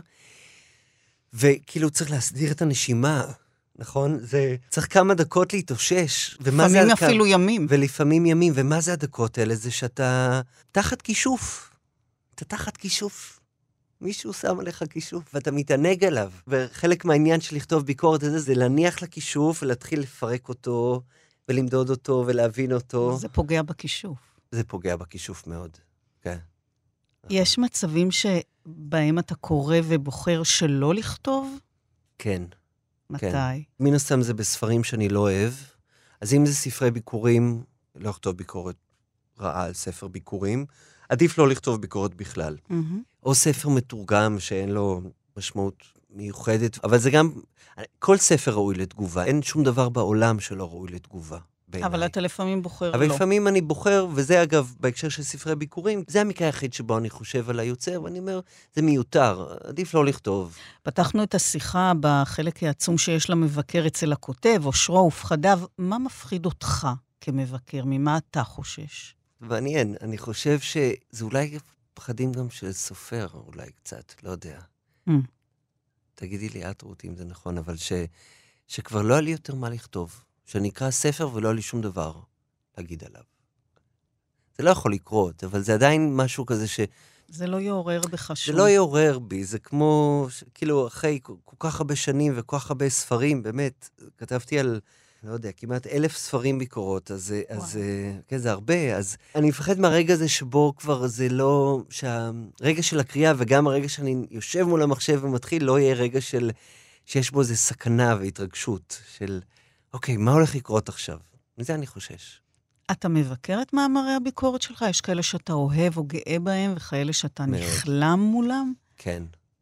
וכאילו צריך להסדיר את הנשימה, נכון? זה צריך כמה דקות להתאושש. לפעמים אפילו ימים. ולפעמים ימים. ומה זה הדקות האלה? זה שאתה תחת כישוף. אתה תחת כישוף. מישהו שם עליך כישוף, ואתה מתענג עליו. וחלק מהעניין של לכתוב ביקורת הזה, זה להניח לכישוף, ולהתחיל לפרק אותו, ולמדוד אותו, ולהבין אותו. זה פוגע בכישוף. זה פוגע בכישוף מאוד. כן. יש מצבים שבהם אתה קורא ובוחר שלא לכתוב? כן. מתי? כן. מן הסתם זה בספרים שאני לא אוהב. אז אם זה ספרי ביקורים, לא לכתוב ביקורת רעה על ספר ביקורים, עדיף לא לכתוב ביקורת בכלל. או ספר מתורגם שאין לו משמעות מיוחדת, אבל זה גם, כל ספר ראוי לתגובה. אין שום דבר בעולם שלא ראוי לתגובה. בעיניי. אבל אתה לפעמים בוחר אבל לא. לפעמים אני בוחר, וזה אגב, בהקשר של ספרי ביקורים, זה המקרה היחיד שבו אני חושב על היוצר, ואני אומר, זה מיותר, עדיף לא לכתוב. פתחנו את השיחה בחלק העצום שיש למבקר אצל הכותב, אושרו ופחדיו. מה מפחיד אותך כמבקר? ממה אתה חושש? מעניין, אני חושב שזה אולי פחדים גם של סופר, אולי קצת, לא יודע. תגידי לי, את רותי, אם זה נכון, אבל שכבר לא היה לי יותר מה לכתוב. שאני אקרא ספר ולא היה לי שום דבר להגיד עליו. זה לא יכול לקרות, אבל זה עדיין משהו כזה זה לא יעורר בך שום. זה לא יעורר בי, זה כמו, כאילו, אחרי כל כך הרבה שנים וכל כך הרבה ספרים, באמת, כתבתי על, לא יודע, כמעט 1,000 ספרים ביקורות, אז כן, זה הרבה, אז אני מפחד מהרגע הזה שבו כבר זה לא, שהרגע של הקריאה וגם הרגע שאני יושב מול המחשב ומתחיל, לא יהיה רגע שיש בו איזו סכנה והתרגשות של, אוקיי, מה הולך לקרות עכשיו? מזה אני חושש. אתה מבקר את מאמרי הביקורת שלך? יש כאלה שאתה אוהב או גאה בהם, וכאלה שאתה נחלם מולם? כן.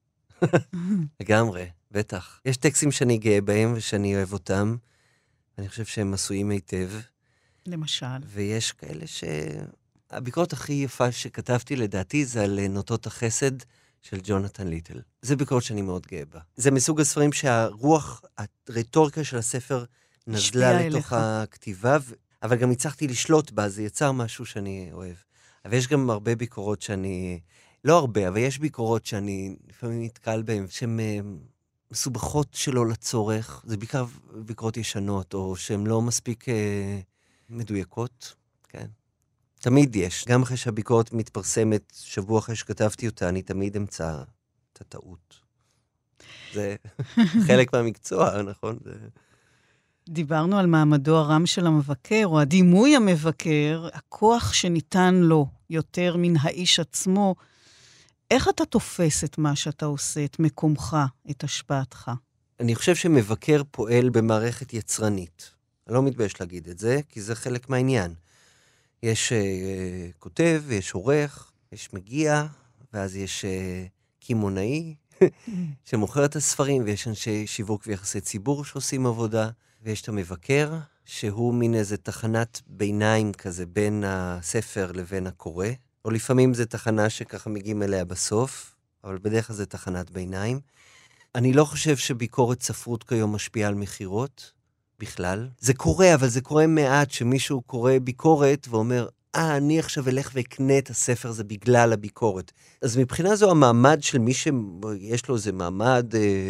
לגמרי, בטח. יש טקסטים שאני גאה בהם ושאני אוהב אותם. אני חושב שהם עשויים היטב. למשל. ויש כאלה הביקורת הכי יפה שכתבתי לדעתי זה על נוטות החסד של ג'ונתן ליטל. זה ביקורת שאני מאוד גאה בה. זה מסוג הספרים שהרוח, הרטוריקה של הספר נזלה לתוך הכתיבה, אבל גם הצלחתי לשלוט בה, זה יצר משהו שאני אוהב. אבל יש גם הרבה ביקורות שאני, לא הרבה, אבל יש ביקורות שאני לפעמים נתקל בהן, שהן מסובכות שלא לצורך, זה בעיקר ביקורות ישנות, או שהן לא מספיק מדויקות, כן. תמיד יש, גם אחרי שהביקורת מתפרסמת, שבוע אחרי שכתבתי אותה, אני תמיד אמצא את הטעות. זה חלק מהמקצוע, נכון? דיברנו על מעמדו הרם של המבקר, או הדימוי המבקר, הכוח שניתן לו יותר מן האיש עצמו. איך אתה תופס את מה שאתה עושה, את מקומך, את השפעתך? אני חושב שמבקר פועל במערכת יצרנית. אני לא מתבייש להגיד את זה, כי זה חלק מהעניין. יש כותב, יש עורך, יש מגיע, ואז יש כימונאי שמוכר את הספרים, ויש אנשי שיווק ויחסי ציבור שעושים עבודה, ויש את המבקר, שהוא מין איזה תחנת ביניים כזה בין הספר לבין הקורא, או לפעמים זה תחנה שככה מגיעים אליה בסוף, אבל בדרך כלל זה תחנת ביניים. אני לא חושב שביקורת ספרות כיום משפיעה על מחירות, בכלל. זה קורה, אבל זה קורה מעט שמישהו קורא ביקורת ואומר, אני עכשיו אלך ואקנה את הספר הזה בגלל הביקורת. אז מבחינה זו המעמד של מי שיש לו איזה מעמד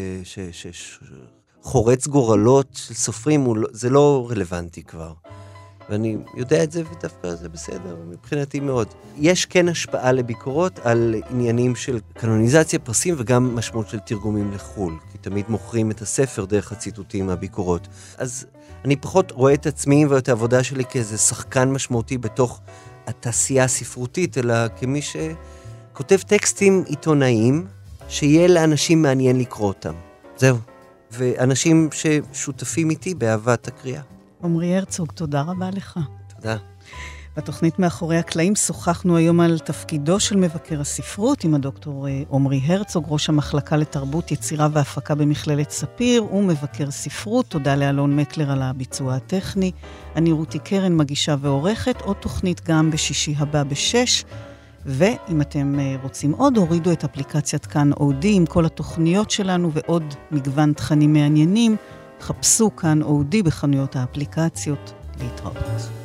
חורץ גורלות של סופרים, זה לא רלוונטי כבר. ואני יודע את זה ודווקא זה בסדר, מבחינתי מאוד. יש כן השפעה לביקורות על עניינים של קנוניזציה, פרסים וגם משמעות של תרגומים לחול, כי תמיד מוכרים את הספר דרך הציטוטים מהביקורות. אז אני פחות רואה את עצמי ואת העבודה שלי כאיזה שחקן משמעותי בתוך התעשייה הספרותית, אלא כמי שכותב טקסטים עיתונאיים שיהיה לאנשים מעניין לקרוא אותם. זהו. ואנשים ששותפים איתי באהבת הקריאה. עמרי הרצוג, תודה רבה לך. תודה. בתוכנית מאחורי הקלעים שוחחנו היום על תפקידו של מבקר הספרות עם הדוקטור עמרי הרצוג, ראש המחלקה לתרבות, יצירה והפקה במכללת ספיר, ומבקר ספרות. תודה לאלון מקלר על הביצוע הטכני. אני רותי קרן, מגישה ועורכת, עוד תוכנית גם בשישי הבא ב-6, ואם אתם רוצים עוד, הורידו את אפליקציית כאן אודי עם כל התוכניות שלנו ועוד מגוון תכנים מעניינים. חפשו כאן אודי בחנויות האפליקציות. להתראות.